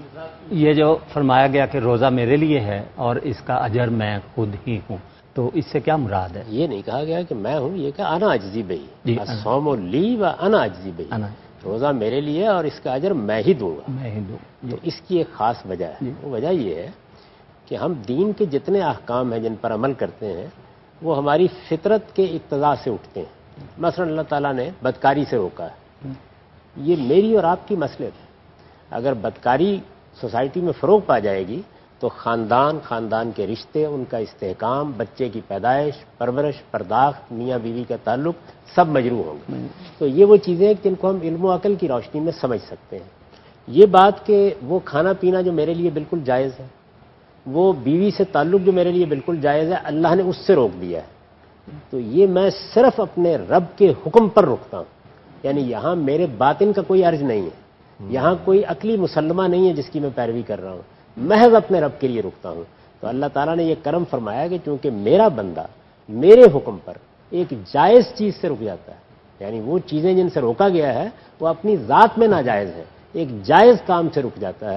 یہ جو فرمایا گیا کہ روزہ میرے لیے ہے اور اس کا اجر میں خود ہی ہوں، تو اس سے کیا مراد ہے؟ یہ نہیں کہا گیا کہ میں ہوں، یہ کہا انا اجزی بہی، الصوم لی و انا اجزی بہی، روزہ میرے لیے اور اس کا اجر میں ہی دوں گا۔ تو اس کی ایک خاص وجہ ہے، وہ وجہ یہ ہے کہ ہم دین کے جتنے احکام ہیں جن پر عمل کرتے ہیں وہ ہماری فطرت کے اقتضاء سے اٹھتے ہیں۔ مثلا اللہ تعالیٰ نے بدکاری سے روکا ہے، یہ میری اور آپ کی مصلحت ہے۔ اگر بدکاری سوسائٹی میں فروغ پا جائے گی تو خاندان کے رشتے، ان کا استحکام، بچے کی پیدائش، پرورش، پرداخت، میاں بیوی کا تعلق سب مجروح ہوں گے۔ تو یہ وہ چیزیں ہیں جن کو ہم علم و عقل کی روشنی میں سمجھ سکتے ہیں۔ یہ بات کہ وہ کھانا پینا جو میرے لیے بالکل جائز ہے، وہ بیوی سے تعلق جو میرے لیے بالکل جائز ہے، اللہ نے اس سے روک دیا ہے، تو یہ میں صرف اپنے رب کے حکم پر رکتا ہوں، یعنی یہاں میرے باطن کا کوئی عرض نہیں ہے، یہاں کوئی عقلی مسلمہ نہیں ہے جس کی میں پیروی کر رہا ہوں، محض اپنے رب کے لیے رکتا ہوں۔ تو اللہ تعالیٰ نے یہ کرم فرمایا کہ چونکہ میرا بندہ میرے حکم پر ایک جائز چیز سے رک جاتا ہے، یعنی وہ چیزیں جن سے روکا گیا ہے وہ اپنی ذات میں ناجائز ہے، ایک جائز کام سے رک جاتا ہے،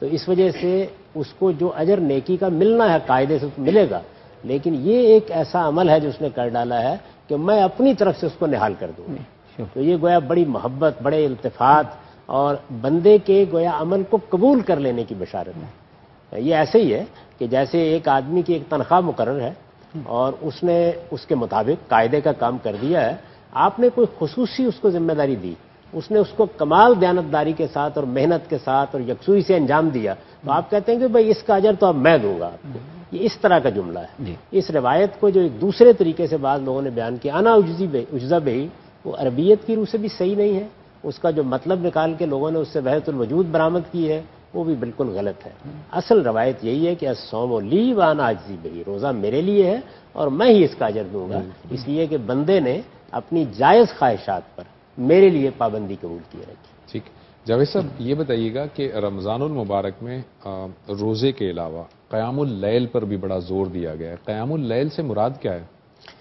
تو اس وجہ سے اس کو جو اجر نیکی کا ملنا ہے قاعدے سے ملے گا، لیکن یہ ایک ایسا عمل ہے جو اس نے کر ڈالا ہے کہ میں اپنی طرف سے اس کو نہال کر دوں گا، تو یہ گویا بڑی محبت، بڑے التفات اور بندے کے گویا عمل کو قبول کر لینے کی بشارت ہے۔ یہ ایسے ہی ہے کہ جیسے ایک آدمی کی ایک تنخواہ مقرر ہے اور اس نے اس کے مطابق قاعدے کا کام کر دیا ہے، آپ نے کوئی خصوصی اس کو ذمہ داری دی، اس نے اس کو کمال دیانتداری کے ساتھ اور محنت کے ساتھ اور یکسوئی سے انجام دیا، تو آپ کہتے ہیں کہ بھائی اس کا اجر تو اب میں دوں گا آپ کو۔ یہ اس طرح کا جملہ ہے۔ اس روایت کو جو ایک دوسرے طریقے سے بعض لوگوں نے بیان کیا، انا اجزا بہی، وہ عربیت کی روح سے بھی صحیح نہیں ہے، اس کا جو مطلب نکال کے لوگوں نے اس سے وحدت الوجود برآمد کی ہے وہ بھی بالکل غلط ہے۔ اصل روایت یہی ہے کہ الصوم لی وانا اجزی بہی، روزہ میرے لیے ہے اور میں ہی اس کا اجر دوں گا، اس لیے کہ بندے نے اپنی جائز خواہشات پر میرے لیے پابندی قبول کی رکھی۔ ٹھیک، جاوید صاحب یہ بتائیے گا کہ رمضان المبارک میں روزے کے علاوہ قیام اللیل پر بھی بڑا زور دیا گیا ہے، قیام اللیل سے مراد کیا ہے؟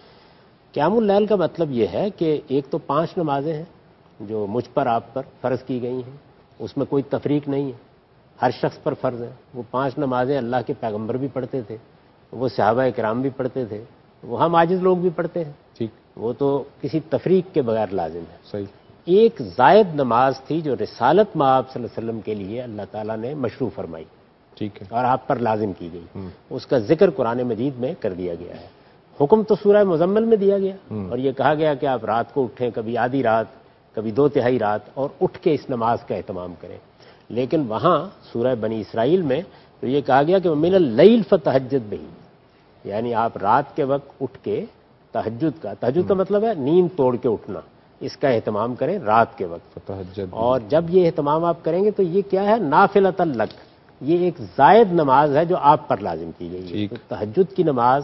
قیام اللیل کا مطلب یہ ہے کہ ایک تو 5 نمازیں ہیں جو مجھ پر آپ پر فرض کی گئی ہیں، اس میں کوئی تفریق نہیں ہے، ہر شخص پر فرض ہے۔ وہ 5 نمازیں اللہ کے پیغمبر بھی پڑھتے تھے، وہ صحابہ کرام بھی پڑھتے تھے، وہ ہم عاجز لوگ بھی پڑھتے ہیں، ٹھیک، وہ تو کسی تفریق کے بغیر لازم ہے۔ صحیح۔ ایک زائد نماز تھی جو رسالت مآب صلی اللہ علیہ وسلم کے لیے اللہ تعالیٰ نے مشروع فرمائی، ٹھیک ہے، اور آپ پر لازم کی گئی، اس کا ذکر قرآن مجید میں کر دیا گیا ہے۔ حکم تو سورہ مزمل میں دیا گیا اور یہ کہا گیا کہ آپ رات کو اٹھیں، کبھی آدھی رات، کبھی 2/3 رات، اور اٹھ کے اس نماز کا اہتمام کریں۔ لیکن وہاں سورہ بنی اسرائیل میں تو یہ کہا گیا کہ من اللیل فتہجد بہ، یعنی آپ رات کے وقت اٹھ کے تہجد کا مطلب ہے نیند توڑ کے اٹھنا، اس کا اہتمام کریں رات کے وقت۔ فتہجد، اور جب یہ اہتمام آپ کریں گے تو یہ کیا ہے؟ نافلۃ لک، یہ ایک زائد نماز ہے جو آپ پر لازم کی گئی ہے، تو تہجد کی نماز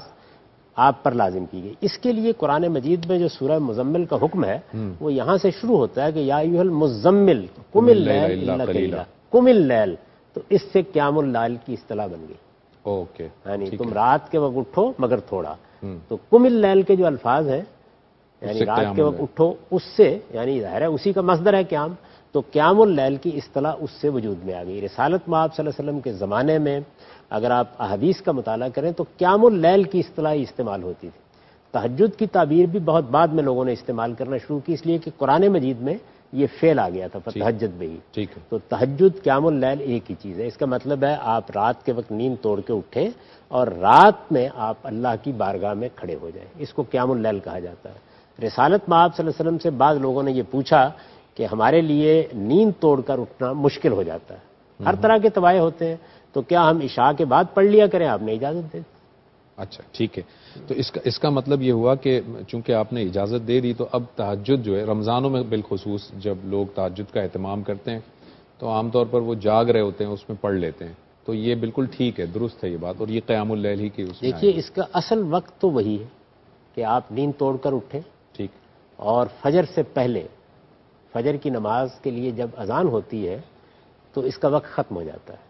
آپ پر لازم کی گئی۔ اس کے لیے قرآن مجید میں جو سورہ مزمل کا حکم ہے وہ یہاں سے شروع ہوتا ہے کہ یا ایھا المزمل قم اللیل الا قلیلا، قم اللیل، تو اس سے قیام اللیل کی اصطلاح بن گئی۔ اوکے، یعنی تم رات کے وقت اٹھو مگر تھوڑا، تو قم اللیل کے جو الفاظ ہیں یعنی رات کے وقت اٹھو، اس سے یعنی ظاہر ہے اسی کا مصدر ہے قیام، تو قیام اللیل کی اصطلاح اس سے وجود میں آ گئی۔ رسالت مآب صلی اللہ علیہ وسلم کے زمانے میں اگر آپ احادیث کا مطالعہ کریں تو قیام اللیل کی اصطلاح استعمال ہوتی تھی۔ تہجد کی تعبیر بھی بہت بعد میں لوگوں نے استعمال کرنا شروع کی، اس لیے کہ قرآن مجید میں یہ فعل آ گیا تھا فتہجد بہ، ٹھیک ہے، تو تہجد قیام اللیل ایک ہی چیز ہے۔ اس کا مطلب ہے آپ رات کے وقت نیند توڑ کے اٹھیں اور رات میں آپ اللہ کی بارگاہ میں کھڑے ہو جائیں، اس کو قیام اللیل کہا جاتا ہے۔ رسالت مآب صلی اللہ علیہ وسلم سے بعض لوگوں نے یہ پوچھا کہ ہمارے لیے نیند توڑ کر اٹھنا مشکل ہو جاتا ہے، ہر طرح کے طبائع ہوتے ہیں، تو کیا ہم عشاء کے بعد پڑھ لیا کریں؟ آپ نے اجازت دے دی۔ اچھا ٹھیک ہے، تو اس کا مطلب یہ ہوا کہ چونکہ آپ نے اجازت دے دی تو اب تہجد جو ہے رمضانوں میں بالخصوص جب لوگ تہجد کا اہتمام کرتے ہیں تو عام طور پر وہ جاگ رہے ہوتے ہیں، اس میں پڑھ لیتے ہیں، تو یہ بالکل ٹھیک ہے، درست ہے یہ بات، اور یہ قیام اللیل ہی کی اس میں دیکھیے اس کا اصل وقت تو وہی ہے کہ آپ نیند توڑ کر اٹھیں، ٹھیک، اور فجر سے پہلے فجر کی نماز کے لیے جب اذان ہوتی ہے تو اس کا وقت ختم ہو جاتا ہے،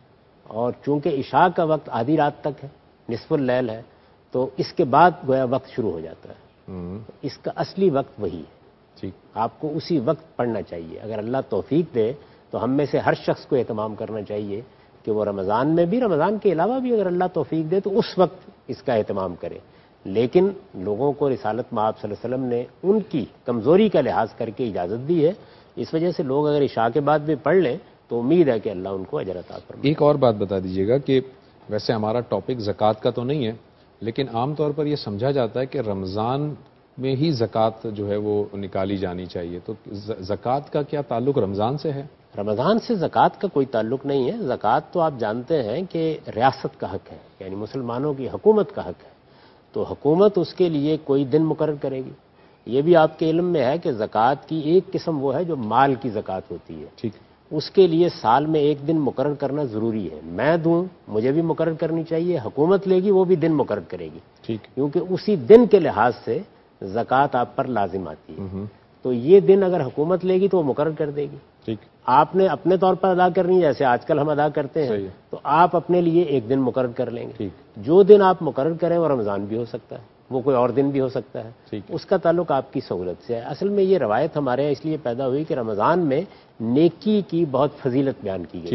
اور چونکہ عشاء کا وقت آدھی رات تک ہے، نصف اللیل ہے، تو اس کے بعد گویا وقت شروع ہو جاتا ہے، اس کا اصلی وقت وہی ہے، ٹھیک، آپ کو اسی وقت پڑھنا چاہیے۔ اگر اللہ توفیق دے تو ہم میں سے ہر شخص کو اہتمام کرنا چاہیے کہ وہ رمضان میں بھی، رمضان کے علاوہ بھی اگر اللہ توفیق دے تو اس وقت اس کا اہتمام کرے۔ لیکن لوگوں کو رسالت مآب صلی اللہ علیہ وسلم نے ان کی کمزوری کا لحاظ کر کے اجازت دی ہے، اس وجہ سے لوگ اگر عشاء کے بعد بھی پڑھ لیں تو امید ہے کہ اللہ ان کو اجر عطا فرمائے۔ ایک اور بات بتا دیجیے گا کہ ویسے ہمارا ٹاپک زکوٰۃ کا تو نہیں ہے، لیکن عام طور پر یہ سمجھا جاتا ہے کہ رمضان میں ہی زکوٰۃ جو ہے وہ نکالی جانی چاہیے، تو زکوٰۃ کا کیا تعلق رمضان سے ہے؟ رمضان سے زکوٰۃ کا کوئی تعلق نہیں ہے۔ زکوٰۃ تو آپ جانتے ہیں کہ ریاست کا حق ہے، یعنی مسلمانوں کی حکومت کا حق ہے، تو حکومت اس کے لیے کوئی دن مقرر کرے گی۔ یہ بھی آپ کے علم میں ہے کہ زکوٰۃ کی ایک قسم وہ ہے جو مال کی زکوٰۃ ہوتی ہے، ٹھیک، اس کے لیے سال میں ایک دن مقرر کرنا ضروری ہے، میں دوں مجھے بھی مقرر کرنی چاہیے، حکومت لے گی وہ بھی دن مقرر کرے گی، ٹھیک، کیونکہ اسی دن کے لحاظ سے زکوٰۃ آپ پر لازم آتی ہے، تو یہ دن اگر حکومت لے گی تو وہ مقرر کر دے گی، ٹھیک، آپ نے اپنے طور پر ادا کرنی ہے جیسے آج کل ہم ادا کرتے ہیں، تو آپ اپنے لیے ایک دن مقرر کر لیں گے، جو دن آپ مقرر کریں وہ رمضان بھی ہو سکتا ہے، وہ کوئی اور دن بھی ہو سکتا ہے، اس کا تعلق آپ کی سہولت سے ہے۔ اصل میں یہ روایت ہمارے یہاں اس لیے پیدا ہوئی کہ رمضان میں نیکی کی بہت فضیلت بیان کی گئی ہے،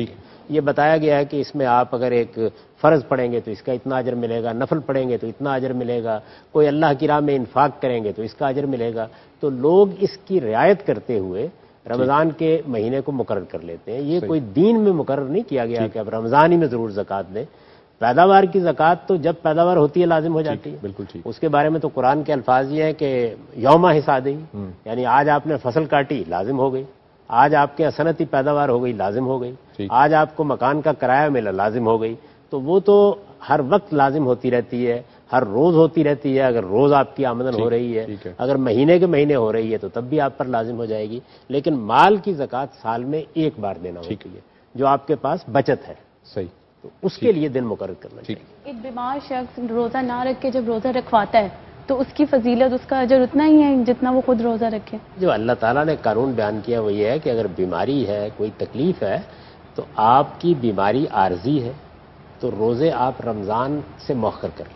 یہ بتایا گیا ہے کہ اس میں آپ اگر ایک فرض پڑھیں گے تو اس کا اتنا اجر ملے گا، نفل پڑھیں گے تو اتنا اجر ملے گا، کوئی اللہ کی راہ میں انفاق کریں گے تو اس کا اجر ملے گا. تو لوگ اس کی رعایت کرتے ہوئے رمضان کے مہینے کو مقرر کر لیتے ہیں. یہ کوئی دین میں مقرر نہیں کیا گیا کہ اب رمضان ہی میں ضرور زکوٰۃ دیں. پیداوار کی زکوٰۃ تو جب پیداوار ہوتی ہے لازم ہو جاتی ہے. بالکل ٹھیک. اس کے بارے میں تو قرآن کے الفاظ یہ ہیں کہ یوم حصادی، یعنی آج آپ نے فصل کاٹی لازم ہو گئی، آج آپ کے صنعتی پیداوار ہو گئی لازم ہو گئی، آج آپ کو مکان کا کرایہ ملا لازم ہو گئی. تو وہ تو ہر وقت لازم ہوتی رہتی ہے، ہر روز ہوتی رہتی ہے. اگر روز آپ کی آمدن ہو رہی ہے، اگر مہینے کے مہینے ہو رہی ہے تو تب بھی آپ پر لازم ہو جائے گی. لیکن مال کی زکوٰۃ سال میں ایک بار دینا ہوتی ہے جو آپ کے پاس بچت ہے. صحیح. تو اس کے لیے دن مقرر کرنا چاہیے. ایک بیمار شخص روزہ نہ رکھ کے جب روزہ رکھواتا ہے تو اس کی فضیلت، اس کا اجر اتنا ہی ہے جتنا وہ خود روزہ رکھے. جو اللہ تعالیٰ نے قانون بیان کیا وہ یہ ہے کہ اگر بیماری ہے، کوئی تکلیف ہے، تو آپ کی بیماری عارضی ہے تو روزے آپ رمضان سے مؤخر کر لیں.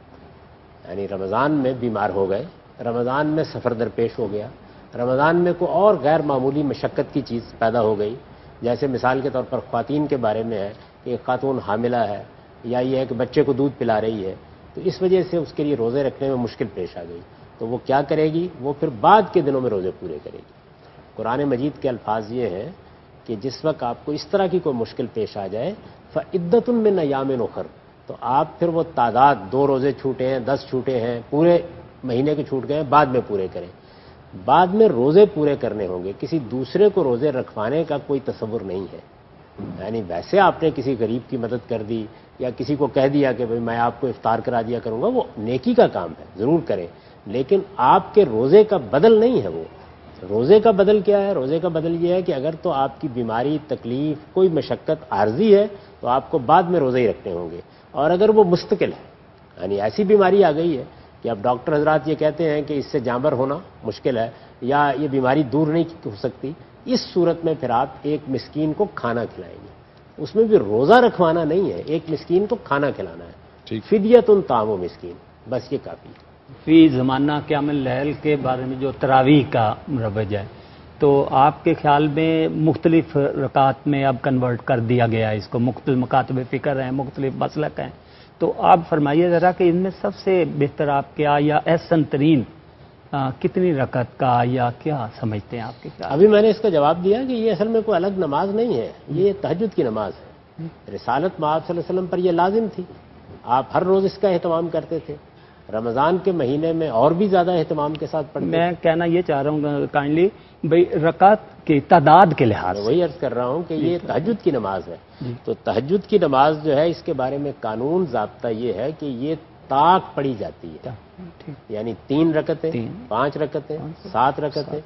یعنی رمضان میں بیمار ہو گئے، رمضان میں سفر درپیش ہو گیا، رمضان میں کوئی اور غیر معمولی مشقت کی چیز پیدا ہو گئی، جیسے مثال کے طور پر خواتین کے بارے میں ہے کہ ایک خاتون حاملہ ہے یا یہ ہے کہ بچے کو دودھ پلا رہی ہے، تو اس وجہ سے اس کے لیے روزے رکھنے میں مشکل پیش آ گئی. تو وہ کیا کرے گی؟ وہ پھر بعد کے دنوں میں روزے پورے کرے گی. قرآن مجید کے الفاظ یہ ہیں کہ جس وقت آپ کو اس طرح کی کوئی مشکل پیش آ جائے فعدۃ من ایام اخر، تو آپ پھر وہ تعداد 2 روزے چھوٹے ہیں، 10 چھوٹے ہیں، پورے مہینے کے چھوٹ گئے ہیں، بعد میں پورے کریں. بعد میں روزے پورے کرنے ہوں گے. کسی دوسرے کو روزے رکھوانے کا کوئی تصور نہیں ہے. یعنی ویسے آپ نے کسی غریب کی مدد کر دی یا کسی کو کہہ دیا کہ بھئی میں آپ کو افطار کرا دیا کروں گا، وہ نیکی کا کام ہے، ضرور کریں، لیکن آپ کے روزے کا بدل نہیں ہے. وہ روزے کا بدل کیا ہے؟ روزے کا بدل یہ ہے کہ اگر تو آپ کی بیماری، تکلیف، کوئی مشقت عارضی ہے تو آپ کو بعد میں روزے ہی رکھنے ہوں گے. اور اگر وہ مستقل ہے، یعنی ایسی بیماری آ گئی ہے کہ اب ڈاکٹر حضرات یہ کہتے ہیں کہ اس سے جانبر ہونا مشکل ہے یا یہ بیماری دور نہیں ہو سکتی، اس صورت میں پھر آپ ایک مسکین کو کھانا کھلائیں گے. اس میں بھی روزہ رکھوانا نہیں ہے، ایک مسکین کو کھانا کھلانا ہے. فدیۃ طعام مسکین، بس یہ کافی ہے. فی زمانہ قیام اللیل کے بارے میں جو تراویح کا روج ہے، تو آپ کے خیال میں مختلف رکعات میں اب کنورٹ کر دیا گیا ہے اس کو، مختلف مکاتب فکر ہیں، مختلف مسلک ہیں، تو آپ فرمائیے ذرا کہ ان میں سب سے بہتر آپ کیا یا احسن ترین کتنی رکعت کا یا کیا سمجھتے ہیں آپ کے خیال؟ ابھی میں نے اس کا جواب دیا کہ یہ اصل میں کوئی الگ نماز نہیں ہے، یہ تہجد کی نماز ہے. رسالت میں آپ صلی اللہ علیہ وسلم پر یہ لازم تھی، آپ ہر روز اس کا اہتمام کرتے تھے. رمضان کے مہینے میں اور بھی زیادہ اہتمام کے ساتھ پڑھتے. میں کہنا یہ چاہ رہا ہوں کائنڈلی بھائی رکعت کی تعداد کے لحاظ سے وہی عرض کر رہا ہوں کہ یہ تہجد کی نماز ہے. تو تہجد کی نماز جو ہے اس کے بارے میں قانون ضابطہ یہ ہے کہ یہ طاق پڑھی جاتی ہے، یعنی 3 رکعتیں، 5 رکعتیں، 7 رکعتیں،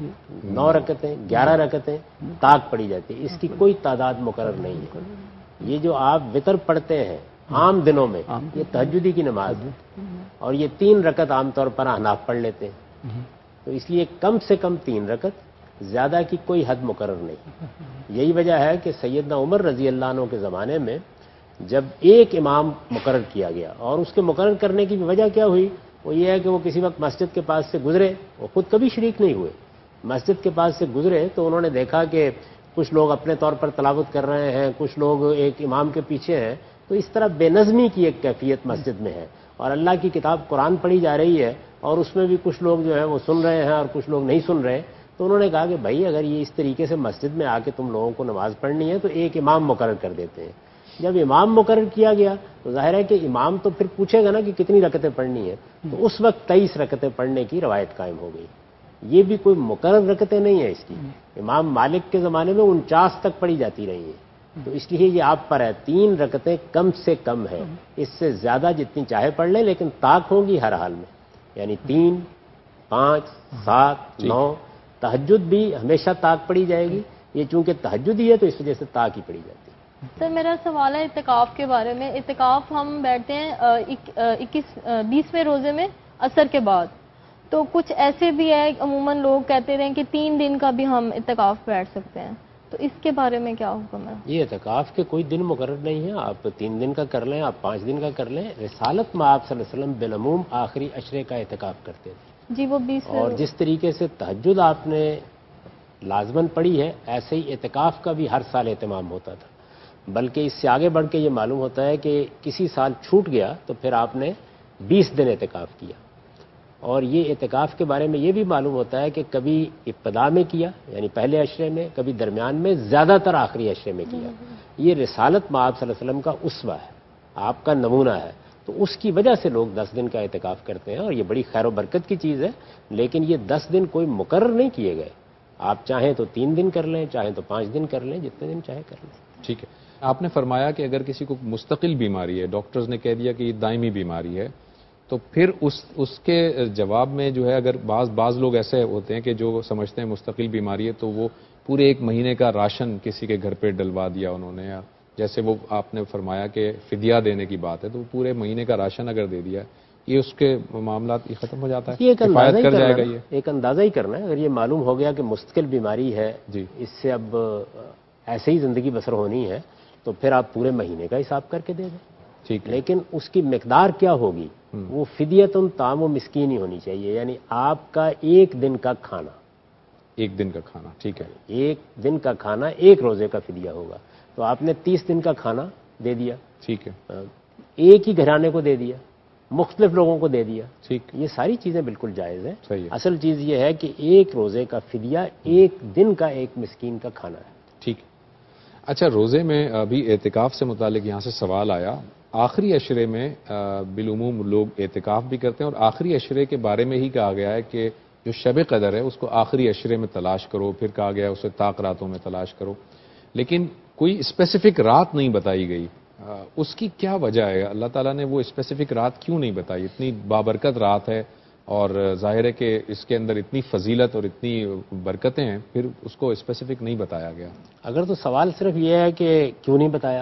9 رکعتیں، 11 رکعتیں طاق پڑھی جاتی ہے. اس کی کوئی تعداد مقرر نہیں ہے. یہ جو آپ وطر پڑھتے ہیں عام دنوں میں، یہ تہجدی کی نماز ہے، اور یہ 3 رکعت عام طور پر احناف پڑھ لیتے ہیں. تو اس لیے کم سے کم 3 رکعت، زیادہ کی کوئی حد مقرر نہیں. یہی وجہ ہے کہ سیدنا عمر رضی اللہ عنہ کے زمانے میں جب ایک امام مقرر کیا گیا، اور اس کے مقرر کرنے کی وجہ کیا ہوئی، وہ یہ ہے کہ وہ کسی وقت مسجد کے پاس سے گزرے، وہ خود کبھی شریک نہیں ہوئے، مسجد کے پاس سے گزرے تو انہوں نے دیکھا کہ کچھ لوگ اپنے طور پر تلاوت کر رہے ہیں، کچھ لوگ ایک امام کے پیچھے ہیں. تو اس طرح بے نظمی کی ایک کیفیت مسجد میں ہے، اور اللہ کی کتاب قرآن پڑھی جا رہی ہے اور اس میں بھی کچھ لوگ جو ہیں وہ سن رہے ہیں اور کچھ لوگ نہیں سن رہے. تو انہوں نے کہا کہ بھائی اگر یہ اس طریقے سے مسجد میں آ کے تم لوگوں کو نماز پڑھنی ہے تو ایک امام مقرر کر دیتے ہیں. جب امام مقرر کیا گیا تو ظاہر ہے کہ امام تو پھر پوچھے گا نا کہ کتنی رکعتیں پڑھنی ہے. تو اس وقت 23 رکعتیں پڑھنے کی روایت قائم ہو گئی. یہ بھی کوئی مقرر رکعتیں نہیں ہے اس کی. امام مالک کے زمانے میں 49 تک پڑھی جاتی رہی ہیں. تو اس لیے یہ آپ پر ہے 3 رکعتیں کم سے کم ہے، اس سے زیادہ جتنی چاہے پڑھ لیں، لیکن طاق ہوگی ہر حال میں. یعنی 3، 5، 7، 9. تہجد بھی ہمیشہ طاق پڑھی جائے گی. یہ چونکہ تہجد ہی ہے تو اس وجہ سے طاق ہی پڑھی جاتی ہے. سر میرا سوال ہے اعتکاف کے بارے میں. اعتکاف ہم بیٹھتے ہیں 20ویں روزے میں عصر کے بعد، تو کچھ ایسے بھی ہے عموماً لوگ کہتے رہے کہ 3 دن کا بھی ہم اعتکاف بیٹھ سکتے ہیں، تو اس کے بارے میں کیا حکم ہے؟ یہ اعتکاف کے کوئی دن مقرر نہیں ہے، آپ 3 دن کا کر لیں، آپ 5 دن کا کر لیں. رسالت میں آپ صلی اللہ علیہ وسلم بالعموم آخری عشرے کا اعتکاف کرتے تھے. جی وہ 20. اور جس طریقے سے تہجد آپ نے لازماً پڑھی ہے، ایسے ہی اعتکاف کا بھی ہر سال اہتمام ہوتا تھا. بلکہ اس سے آگے بڑھ کے یہ معلوم ہوتا ہے کہ کسی سال چھوٹ گیا تو پھر آپ نے 20 دن اعتکاف کیا، اور یہ اعتکاف کے بارے میں یہ بھی معلوم ہوتا ہے کہ کبھی ابتدا میں کیا یعنی پہلے عشرے میں، کبھی درمیان میں، زیادہ تر آخری عشرے میں کیا۔ یہ رسالت مآب صلی اللہ علیہ وسلم کا اسوہ ہے، آپ کا نمونہ ہے، تو اس کی وجہ سے لوگ 10 دن کا اعتکاف کرتے ہیں، اور یہ بڑی خیر و برکت کی چیز ہے۔ لیکن یہ 10 دن کوئی مقرر نہیں کیے گئے، آپ چاہیں تو 3 دن کر لیں، چاہیں تو 5 دن کر لیں، جتنے دن چاہے کر لیں۔ ٹھیک ہے، آپ نے فرمایا کہ اگر کسی کو مستقل بیماری ہے، ڈاکٹرز نے کہہ دیا کہ یہ دائمی بیماری ہے، تو پھر اس کے جواب میں جو ہے اگر بعض لوگ ایسے ہوتے ہیں کہ جو سمجھتے ہیں مستقل بیماری ہے تو وہ پورے 1 مہینے کا راشن کسی کے گھر پہ ڈلوا دیا انہوں نے، یا جیسے وہ آپ نے فرمایا کہ فدیہ دینے کی بات ہے تو وہ پورے مہینے کا راشن اگر دے دیا یہ اس کے معاملات یہ ختم ہو جاتا ہے، کفایت کر جائے گا؟ یہ ایک اندازہ ہی کرنا ہے۔ اگر یہ معلوم ہو گیا کہ مستقل بیماری ہے، جی، اس سے اب ایسے ہی زندگی بسر ہونی ہے، تو پھر آپ پورے مہینے کا حساب کر کے دے دیں۔ ٹھیک ہے، لیکن اس کی مقدار کیا ہوگی؟ وہ فدیۃ طعام و مسکین ہی ہونی چاہیے، یعنی آپ کا 1 دن کا کھانا، 1 دن کا کھانا، ٹھیک ہے، 1 دن کا کھانا 1 روزے کا فدیہ ہوگا۔ تو آپ نے 30 دن کا کھانا دے دیا، ٹھیک ہے، ایک ہی گھرانے کو دے دیا، مختلف لوگوں کو دے دیا، ٹھیک، یہ ساری چیزیں بالکل جائز ہیں۔ صحیح ہے، اصل چیز یہ ہے کہ 1 روزے کا فدیہ 1 دن کا 1 مسکین کا کھانا ہے۔ ٹھیک۔ اچھا، روزے میں ابھی اعتکاف سے متعلق یہاں سے سوال آیا، آخری عشرے میں بالعموم لوگ اعتکاف بھی کرتے ہیں، اور آخری عشرے کے بارے میں ہی کہا گیا ہے کہ جو شب قدر ہے اس کو آخری عشرے میں تلاش کرو، پھر کہا گیا ہے اسے طاق راتوں میں تلاش کرو، لیکن کوئی اسپیسیفک رات نہیں بتائی گئی۔ اس کی کیا وجہ ہے؟ اللہ تعالیٰ نے وہ اسپیسیفک رات کیوں نہیں بتائی؟ اتنی بابرکت رات ہے اور ظاہر ہے کہ اس کے اندر اتنی فضیلت اور اتنی برکتیں ہیں، پھر اس کو اسپیسیفک نہیں بتایا گیا۔ اگر تو سوال صرف یہ ہے کہ کیوں نہیں بتایا،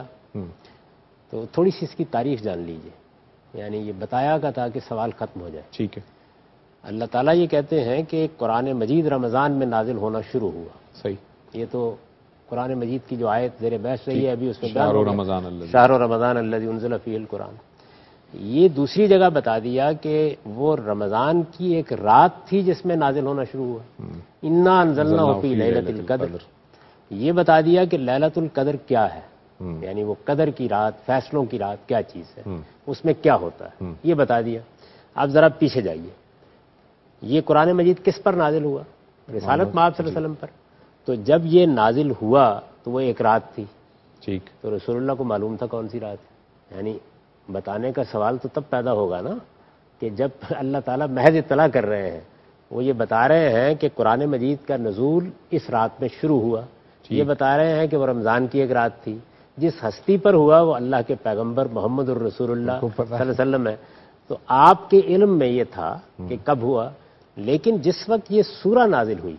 تو تھوڑی سی اس کی تاریخ جان لیجئے، یعنی یہ بتایا کا تھا کہ سوال ختم ہو جائے۔ ٹھیک ہے، اللہ تعالیٰ یہ کہتے ہیں کہ قرآن مجید رمضان میں نازل ہونا شروع ہوا۔ صحیح، یہ تو قرآن مجید کی جو آیت زیر بحث رہی ہے ابھی اس میں شہر رمضان الذی، شہر رمضان الذی انزل فیہ القرآن، یہ دوسری جگہ بتا دیا کہ وہ رمضان کی ایک رات تھی جس میں نازل ہونا شروع ہوا، انا انزلناہ فی لیلۃ القدر، یہ بتا دیا کہ لیلۃ القدر کیا ہے، یعنی وہ قدر کی رات، فیصلوں کی رات کیا چیز ہے، اس میں کیا ہوتا ہے، یہ بتا دیا۔ اب ذرا پیچھے جائیے، یہ قرآن مجید کس پر نازل ہوا؟ رسالت مآب صلی اللہ علیہ وسلم پر۔ تو جب یہ نازل ہوا تو وہ ایک رات تھی، ٹھیک، تو رسول اللہ کو معلوم تھا کون سی رات ہے، یعنی بتانے کا سوال تو تب پیدا ہوگا نا کہ جب اللہ تعالیٰ محض اطلاع کر رہے ہیں، وہ یہ بتا رہے ہیں کہ قرآن مجید کا نزول اس رات میں شروع ہوا، یہ بتا رہے ہیں کہ وہ رمضان کی ایک رات تھی، جس ہستی پر ہوا وہ اللہ کے پیغمبر محمد الرسول اللہ صلی اللہ علیہ وسلم ہے۔ تو آپ کے علم میں یہ تھا کہ کب ہوا، لیکن جس وقت یہ سورہ نازل ہوئی،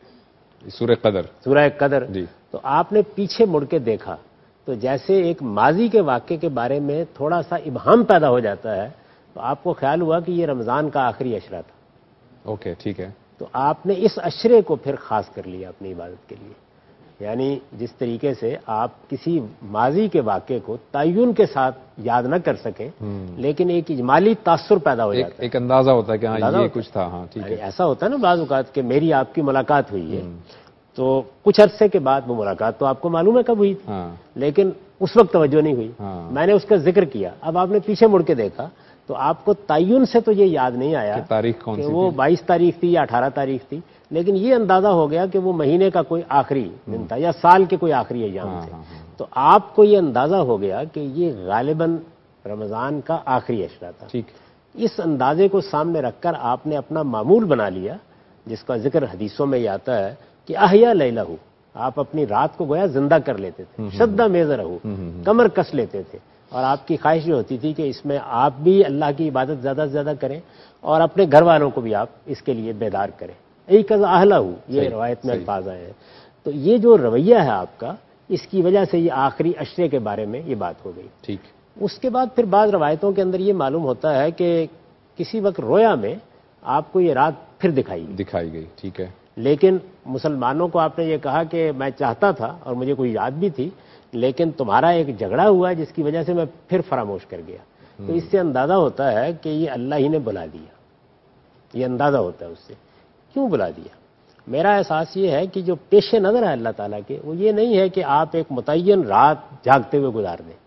سورہ قدر، سورہ قدر، جی، تو آپ نے پیچھے مڑ کے دیکھا تو جیسے ایک ماضی کے واقعے کے بارے میں تھوڑا سا ابہام پیدا ہو جاتا ہے، تو آپ کو خیال ہوا کہ یہ رمضان کا آخری عشرہ تھا۔ اوکے، ٹھیک ہے، تو آپ نے اس عشرے کو پھر خاص کر لیا اپنی عبادت کے لیے، یعنی جس طریقے سے آپ کسی ماضی کے واقعے کو تعین کے ساتھ یاد نہ کر سکیں، لیکن ایک اجمالی تاثر پیدا ہو جاتا ہے، ایک اندازہ ہوتا ہے کہ ہاں یہ کچھ تھا، ہاں ٹھیک ہے، ایسا ہوتا ہے نا بعض اوقات کہ میری آپ کی ملاقات ہوئی ہے، تو کچھ عرصے کے بعد وہ ملاقات تو آپ کو معلوم ہے کب ہوئی تھی، لیکن اس وقت توجہ نہیں ہوئی، میں نے اس کا ذکر کیا، اب آپ نے پیچھے مڑ کے دیکھا تو آپ کو تعین سے تو یہ یاد نہیں آیا تاریخ کون سی، وہ 22 تاریخ تھی یا 18 تاریخ تھی، لیکن یہ اندازہ ہو گیا کہ وہ مہینے کا کوئی آخری دن تھا یا سال کے کوئی آخری ایام تھے، تو آپ کو یہ اندازہ ہو گیا کہ یہ غالباً رمضان کا آخری عشرہ تھا۔ ٹھیک، اس اندازے کو سامنے رکھ کر آپ نے اپنا معمول بنا لیا، جس کا ذکر حدیثوں میں یہ آتا ہے کہ احیا لیلہ، آپ اپنی رات کو گویا زندہ کر لیتے تھے، شدہ میزر ہو، کمر کس لیتے تھے، اور آپ کی خواہش یہ ہوتی تھی کہ اس میں آپ بھی اللہ کی عبادت زیادہ سے زیادہ کریں اور اپنے گھر والوں کو بھی آپ اس کے لیے بیدار کریں، ایقظ اہلہ، یہ روایت میں الفاظ آئے ہیں۔ تو یہ جو رویہ ہے آپ کا، اس کی وجہ سے یہ آخری عشرے کے بارے میں یہ بات ہو گئی۔ ٹھیک، اس کے بعد پھر بعض روایتوں کے اندر یہ معلوم ہوتا ہے کہ کسی وقت رویا میں آپ کو یہ رات پھر دکھائی گئی، ٹھیک ہے، لیکن مسلمانوں کو آپ نے یہ کہا کہ میں چاہتا تھا اور مجھے کوئی یاد بھی تھی، لیکن تمہارا ایک جھگڑا ہوا جس کی وجہ سے میں پھر فراموش کر گیا، تو اس سے اندازہ ہوتا ہے کہ یہ اللہ ہی نے بلا دیا، یہ اندازہ ہوتا ہے اس سے، کیوں بلا دیا؟ میرا احساس یہ ہے کہ جو پیش نظر ہے اللہ تعالیٰ کے، وہ یہ نہیں ہے کہ آپ ایک متعین رات جاگتے ہوئے گزار دیں،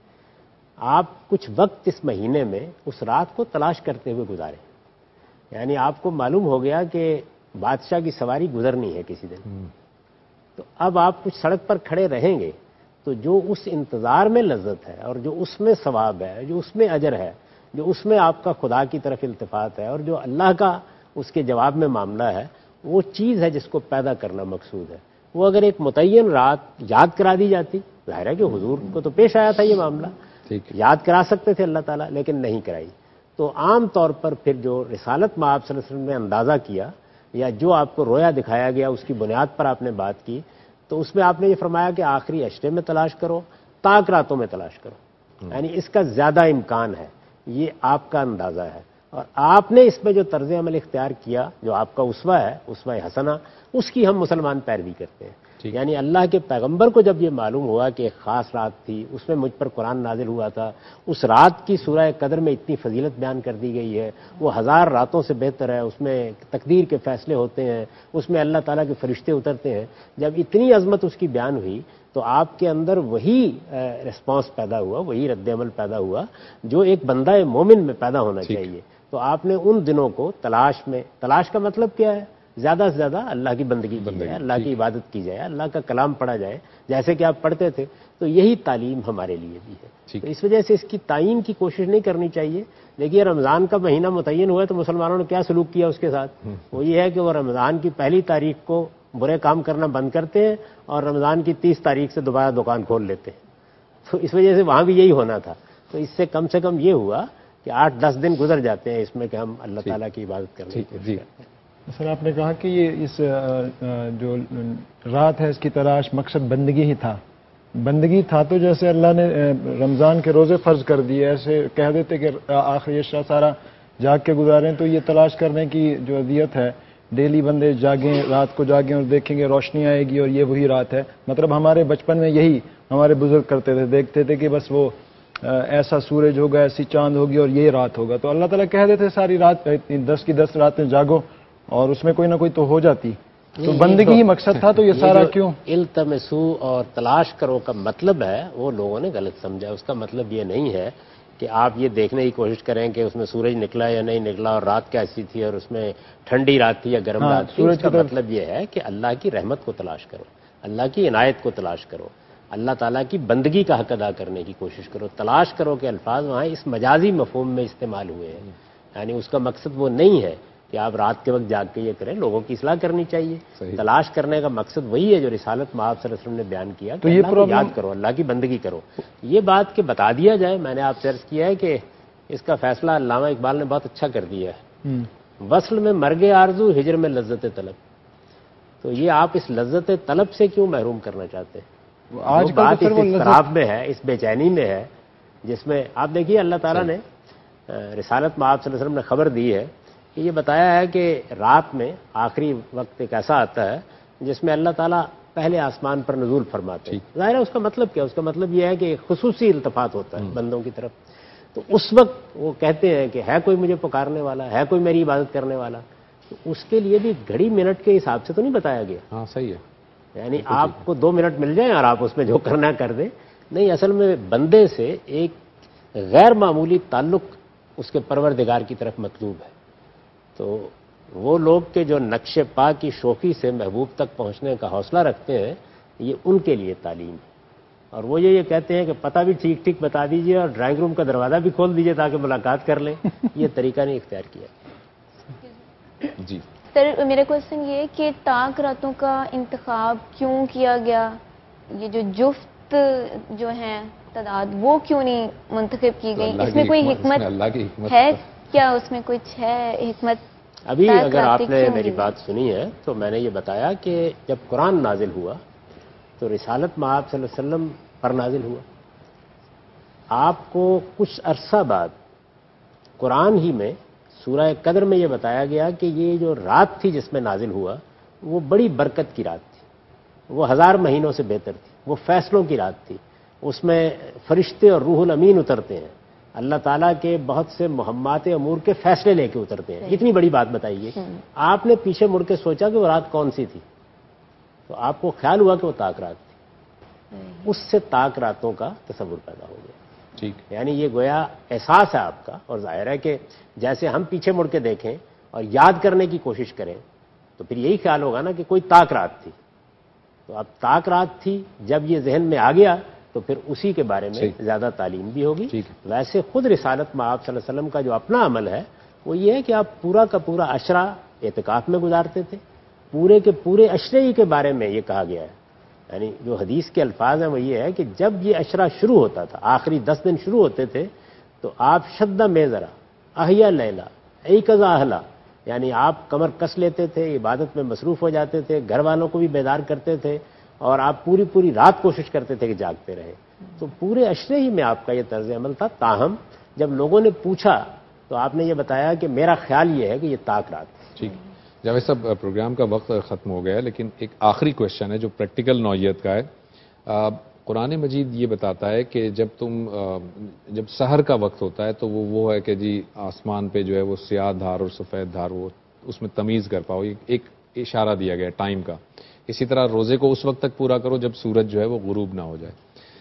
آپ کچھ وقت اس مہینے میں اس رات کو تلاش کرتے ہوئے گزاریں. یعنی آپ کو معلوم ہو گیا کہ بادشاہ کی سواری گزرنی ہے کسی دن، تو اب آپ کچھ سڑک پر کھڑے رہیں گے تو جو اس انتظار میں لذت ہے اور جو اس میں ثواب ہے، جو اس میں اجر ہے، جو اس میں آپ کا خدا کی طرف التفات ہے اور جو اللہ کا اس کے جواب میں معاملہ ہے، وہ چیز ہے جس کو پیدا کرنا مقصود ہے. وہ اگر ایک متعین رات یاد کرا دی جاتی، ظاہر ہے کہ حضور کو تو پیش آیا تھا یہ معاملہ، یاد کرا سکتے تھے اللہ تعالیٰ، لیکن نہیں کرائی. تو عام طور پر پھر جو رسالت میں آپ صلی اللہ علیہ وسلم نے اندازہ کیا یا جو آپ کو رویا دکھایا گیا اس کی بنیاد پر آپ نے بات کی، تو اس میں آپ نے یہ فرمایا کہ آخری عشرے میں تلاش کرو، تاک راتوں میں تلاش کرو. یعنی اس کا زیادہ امکان ہے، یہ آپ کا اندازہ ہے. اور آپ نے اس میں جو طرز عمل اختیار کیا، جو آپ کا اسوہ ہے، اسوہ حسنہ، اس کی ہم مسلمان پیروی کرتے ہیں. یعنی اللہ کے پیغمبر کو جب یہ معلوم ہوا کہ ایک خاص رات تھی، اس میں مجھ پر قرآن نازل ہوا تھا، اس رات کی سورہ قدر میں اتنی فضیلت بیان کر دی گئی ہے، وہ 1000 راتوں سے بہتر ہے، اس میں تقدیر کے فیصلے ہوتے ہیں، اس میں اللہ تعالیٰ کے فرشتے اترتے ہیں. جب اتنی عظمت اس کی بیان ہوئی تو آپ کے اندر وہی ریسپانس پیدا ہوا، وہی رد عمل پیدا ہوا جو ایک بندہ مومن میں پیدا ہونا چاہیے. تو آپ نے ان دنوں کو تلاش کا مطلب کیا ہے؟ زیادہ سے زیادہ اللہ کی بندگی کی جائے، اللہ کی عبادت کی جائے، اللہ کا کلام پڑھا جائے جیسے کہ آپ پڑھتے تھے. تو یہی تعلیم ہمارے لیے بھی ہے. تو اس وجہ سے اس کی تعین کی کوشش نہیں کرنی چاہیے. دیکھیے رمضان کا مہینہ متعین ہوا ہے تو مسلمانوں نے کیا سلوک کیا اس کے ساتھ؟ وہ یہ ہے کہ وہ رمضان کی پہلی تاریخ کو برے کام کرنا بند کرتے ہیں اور رمضان کی 30 تاریخ سے دوبارہ دکان کھول لیتے ہیں. تو اس وجہ سے وہاں بھی یہی ہونا تھا. تو اس سے کم یہ ہوا کہ 8-10 دن گزر جاتے ہیں اس میں کہ ہم اللہ تعالیٰ کی عبادت کرنے کی کوشش کرتے ہیں. سر آپ نے کہا کہ یہ اس جو رات ہے اس کی تلاش مقصد بندگی ہی تھا. بندگی تھا تو جیسے اللہ نے رمضان کے روزے فرض کر دیے، ایسے کہہ دیتے کہ آخری عشرہ سارا جاگ کے گزاریں، تو یہ تلاش کرنے کی جو اذیت ہے، ڈیلی بندے جاگیں، رات کو جاگیں اور دیکھیں گے روشنی آئے گی اور یہ وہی رات ہے. مطلب ہمارے بچپن میں یہی ہمارے بزرگ کرتے تھے، دیکھتے تھے کہ بس وہ ایسا سورج ہوگا، ایسی چاند ہوگی اور یہ رات ہوگا. تو اللہ تعالیٰ کہہ دیتے ساری رات 10 کی 10 راتیں جاگو اور اس میں کوئی نہ کوئی تو ہو جاتی. تو بندگی ہی مقصد تھا، تو یہ سارا کیوں؟ التمسو اور تلاش کرو کا مطلب ہے وہ لوگوں نے غلط سمجھا. اس کا مطلب یہ نہیں ہے کہ آپ یہ دیکھنے کی کوشش کریں کہ اس میں سورج نکلا یا نہیں نکلا اور رات کیسی تھی اور اس میں ٹھنڈی رات تھی یا گرم رات تھی. اس کا مطلب یہ ہے کہ اللہ کی رحمت کو تلاش کرو، اللہ کی عنایت کو تلاش کرو، اللہ تعالیٰ کی بندگی کا حق ادا کرنے کی کوشش کرو. تلاش کرو کے الفاظ وہاں اس مجازی مفہوم میں استعمال ہوئے ہیں. یعنی اس کا مقصد وہ نہیں ہے کہ آپ رات کے وقت جاگ کے یہ کریں، لوگوں کی اصلاح کرنی چاہیے. تلاش کرنے کا مقصد وہی ہے جو رسالت میں آپ صلی اللہ علیہ وسلم نے بیان کیا کہ اللہ کو یاد کرو، اللہ کی بندگی کرو. یہ بات کہ بتا دیا جائے، میں نے آپ سے عرض کیا ہے کہ اس کا فیصلہ علامہ اقبال نے بہت اچھا کر دیا ہے. وصل میں مرگ آرزو، ہجر میں لذت طلب. تو یہ آپ اس لذت طلب سے کیوں محروم کرنا چاہتے ہیں؟ آج بات اس اضطراب میں ہے، اس بے چینی میں ہے، جس میں آپ دیکھیے اللہ تعالیٰ نے رسالت میں آپ صلی اللہ علیہ وسلم نے خبر دی ہے کہ یہ بتایا ہے کہ رات میں آخری وقت ایک ایسا آتا ہے جس میں اللہ تعالیٰ پہلے آسمان پر نزول فرماتے ہیں. ظاہر ہے اس کا مطلب کیا؟ اس کا مطلب یہ ہے کہ ایک خصوصی التفات ہوتا ہے بندوں کی طرف. تو اس وقت وہ کہتے ہیں کہ ہے کوئی مجھے پکارنے والا، ہے کوئی میری عبادت کرنے والا. تو اس کے لیے بھی گھڑی منٹ کے حساب سے تو نہیں بتایا گیا. ہاں صحیح ہے. یعنی آپ کو 2 منٹ مل جائیں اور آپ اس میں جو کرنا کر دیں. نہیں، اصل میں بندے سے ایک غیر معمولی تعلق اس کے پروردگار کی طرف مطلوب ہے. تو وہ لوگ کے جو نقش پا کی شوخی سے محبوب تک پہنچنے کا حوصلہ رکھتے ہیں، یہ ان کے لیے تعلیم ہے. اور وہ یہ کہتے ہیں کہ پتہ بھی ٹھیک ٹھیک بتا دیجئے اور ڈرائنگ روم کا دروازہ بھی کھول دیجئے تاکہ ملاقات کر لیں. یہ طریقہ نہیں اختیار کیا. جی سر، میرا کوشچن یہ ہے کہ تاک راتوں کا انتخاب کیوں کیا گیا؟ یہ جو جفت جو ہیں تعداد وہ کیوں نہیں منتخب کی گئی؟ اس میں کوئی حکمت ہے کیا؟ اس میں کچھ ہے حکمت؟ ابھی اگر آپ نے میری بات سنی ہے تو میں نے یہ بتایا کہ جب قرآن نازل ہوا تو رسالت میں آپ صلی اللہ علیہ وسلم پر نازل ہوا. آپ کو کچھ عرصہ بعد قرآن ہی میں سورہ قدر میں یہ بتایا گیا کہ یہ جو رات تھی جس میں نازل ہوا وہ بڑی برکت کی رات تھی، وہ 1000 مہینوں سے بہتر تھی، وہ فیصلوں کی رات تھی. اس میں فرشتے اور روح الامین اترتے ہیں، اللہ تعالیٰ کے بہت سے مہمات امور کے فیصلے لے کے اترتے ہیں. اتنی بڑی بات بتائیے. آپ نے پیچھے مڑ کے سوچا کہ وہ رات کون سی تھی، تو آپ کو خیال ہوا کہ وہ طاق رات تھی. اس سے طاق راتوں کا تصور پیدا ہو گیا. ٹھیک. یعنی یہ گویا احساس ہے آپ کا، اور ظاہر ہے کہ جیسے ہم پیچھے مڑ کے دیکھیں اور یاد کرنے کی کوشش کریں تو پھر یہی خیال ہوگا نا کہ کوئی طاق رات تھی. تو اب طاق رات تھی جب یہ ذہن میں آ گیا تو پھر اسی کے بارے میں زیادہ تعلیم بھی ہوگی. ویسے خود رسالت میں آپ صلی اللہ علیہ وسلم کا جو اپنا عمل ہے وہ یہ ہے کہ آپ پورا کا پورا عشرہ اعتکاف میں گزارتے تھے. پورے کے پورے عشرے ہی کے بارے میں یہ کہا گیا ہے. یعنی جو حدیث کے الفاظ ہیں وہ یہ ہے کہ جب یہ عشرہ شروع ہوتا تھا، آخری 10 دن شروع ہوتے تھے، تو آپ شدہ میزرا احیا لیلا ایکزا اہلا، یعنی آپ کمر کس لیتے تھے، عبادت میں مصروف ہو جاتے تھے، گھر والوں کو بھی بیدار کرتے تھے، اور آپ پوری پوری رات کوشش کرتے تھے کہ جاگتے رہے. تو پورے عشرے ہی میں آپ کا یہ طرز عمل تھا. تاہم جب لوگوں نے پوچھا تو آپ نے یہ بتایا کہ میرا خیال یہ ہے کہ یہ طاق رات. ٹھیک. جاوید صاحب، پروگرام کا وقت ختم ہو گیا، لیکن ایک آخری کوشچن ہے جو پریکٹیکل نوعیت کا ہے. قرآن مجید یہ بتاتا ہے کہ جب سحر کا وقت ہوتا ہے تو وہ ہے کہ جی آسمان پہ جو ہے وہ سیاہ دھار اور سفید دھار، وہ اس میں تمیز کر پاؤ. ایک اشارہ دیا گیا ٹائم کا. اسی طرح روزے کو اس وقت تک پورا کرو جب سورج جو ہے وہ غروب نہ ہو جائے.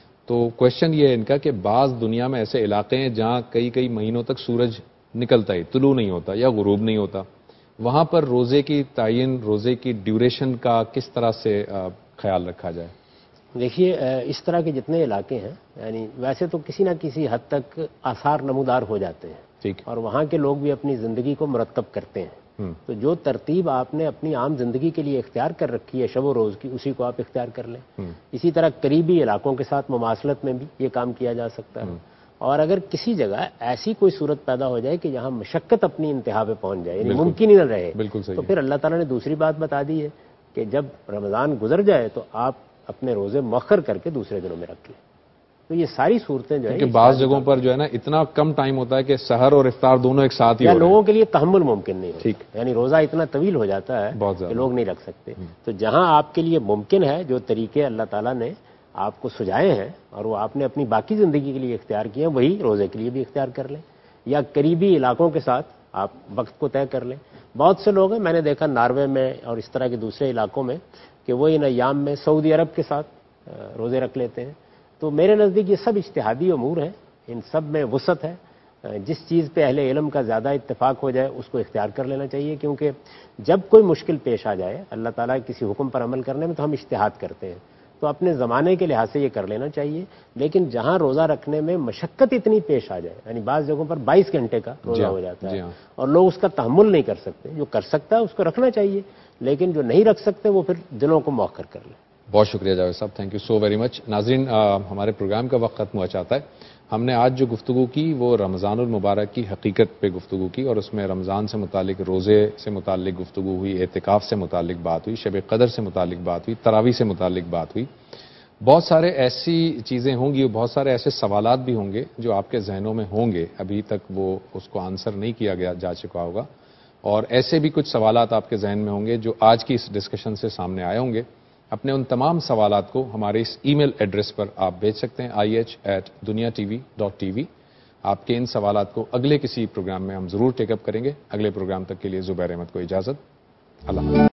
تو کوشچن یہ ہے ان کا کہ بعض دنیا میں ایسے علاقے ہیں جہاں کئی مہینوں تک سورج نکلتا ہی، طلوع نہیں ہوتا یا غروب نہیں ہوتا. وہاں پر روزے کی تعین، روزے کی ڈیوریشن کا کس طرح سے خیال رکھا جائے؟ دیکھیے، اس طرح کے جتنے علاقے ہیں، یعنی ویسے تو کسی نہ کسی حد تک آثار نمودار ہو جاتے ہیں. ٹھیک. اور وہاں کے لوگ بھی اپنی زندگی کو مرتب کرتے ہیں. تو جو ترتیب آپ نے اپنی عام زندگی کے لیے اختیار کر رکھی ہے شب و روز کی، اسی کو آپ اختیار کر لیں. اسی طرح قریبی علاقوں کے ساتھ مماثلت میں بھی یہ کام کیا جا سکتا ہے. اور اگر کسی جگہ ایسی کوئی صورت پیدا ہو جائے کہ جہاں مشقت اپنی انتہا پہ پہنچ جائے، یعنی ممکن ہی نہ رہے، تو پھر اللہ تعالیٰ نے دوسری بات بتا دی ہے کہ جب رمضان گزر جائے تو آپ اپنے روزے مؤخر کر کے دوسرے دنوں میں رکھ لیں. تو یہ ساری صورتیں جو ہے، کیونکہ بعض جگہوں پر جو ہے نا اتنا کم ٹائم ہوتا ہے کہ سحر اور افطار دونوں ایک ساتھ ہی لوگوں کے لیے تحمل ممکن نہیں ہے. ٹھیک. یعنی روزہ اتنا طویل ہو جاتا ہے کہ لوگ نہیں رکھ سکتے. تو جہاں آپ کے لیے ممکن ہے، جو طریقے اللہ تعالیٰ نے آپ کو سجائے ہیں اور وہ آپ نے اپنی باقی زندگی کے لیے اختیار کیے ہیں، وہی روزے کے لیے بھی اختیار کر لیں، یا قریبی علاقوں کے ساتھ آپ وقت کو طے کر لیں. بہت سے لوگ ہیں، میں نے دیکھا ناروے میں اور اس طرح کے دوسرے علاقوں میں، کہ وہ ان ایام میں سعودی عرب کے ساتھ روزے رکھ لیتے ہیں. تو میرے نزدیک یہ سب اجتہادی امور ہیں، ان سب میں وسعت ہے. جس چیز پہ اہل علم کا زیادہ اتفاق ہو جائے اس کو اختیار کر لینا چاہیے، کیونکہ جب کوئی مشکل پیش آ جائے اللہ تعالیٰ کسی حکم پر عمل کرنے میں تو ہم اجتہاد کرتے ہیں، تو اپنے زمانے کے لحاظ سے یہ کر لینا چاہیے. لیکن جہاں روزہ رکھنے میں مشقت اتنی پیش آ جائے، یعنی بعض جگہوں پر 22 گھنٹے کا روزہ ہو جاتا ہے اور لوگ اس کا تحمل نہیں کر سکتے، جو کر سکتا ہے اس کو رکھنا چاہیے، لیکن جو نہیں رکھ سکتے وہ پھر دنوں کو مؤخر کر لیں. بہت شکریہ جاوید صاحب، thank you so very much. ناظرین، ہمارے پروگرام کا وقت ختم ہوا چاہتا ہے. ہم نے آج جو گفتگو کی وہ رمضان المبارک کی حقیقت پہ گفتگو کی، اور اس میں رمضان سے متعلق، روزے سے متعلق گفتگو ہوئی، اعتکاف سے متعلق بات ہوئی، شب قدر سے متعلق بات ہوئی، تراویح سے متعلق بات ہوئی. بہت سارے ایسی چیزیں ہوں گی اور بہت سارے ایسے سوالات بھی ہوں گے جو آپ کے ذہنوں میں ہوں گے، ابھی تک وہ اس کو آنسر نہیں کیا گیا جا چکا ہوگا، اور ایسے بھی کچھ سوالات آپ کے ذہن میں ہوں گے جو آج کی اس ڈسکشن سے سامنے آئے ہوں گے. اپنے ان تمام سوالات کو ہمارے اس ای میل ایڈریس پر آپ بھیج سکتے ہیں IH@duniatv.tv. آپ کے ان سوالات کو اگلے کسی پروگرام میں ہم ضرور ٹیک اپ کریں گے. اگلے پروگرام تک کے لیے زبیر احمد کو اجازت. اللہ حافظ.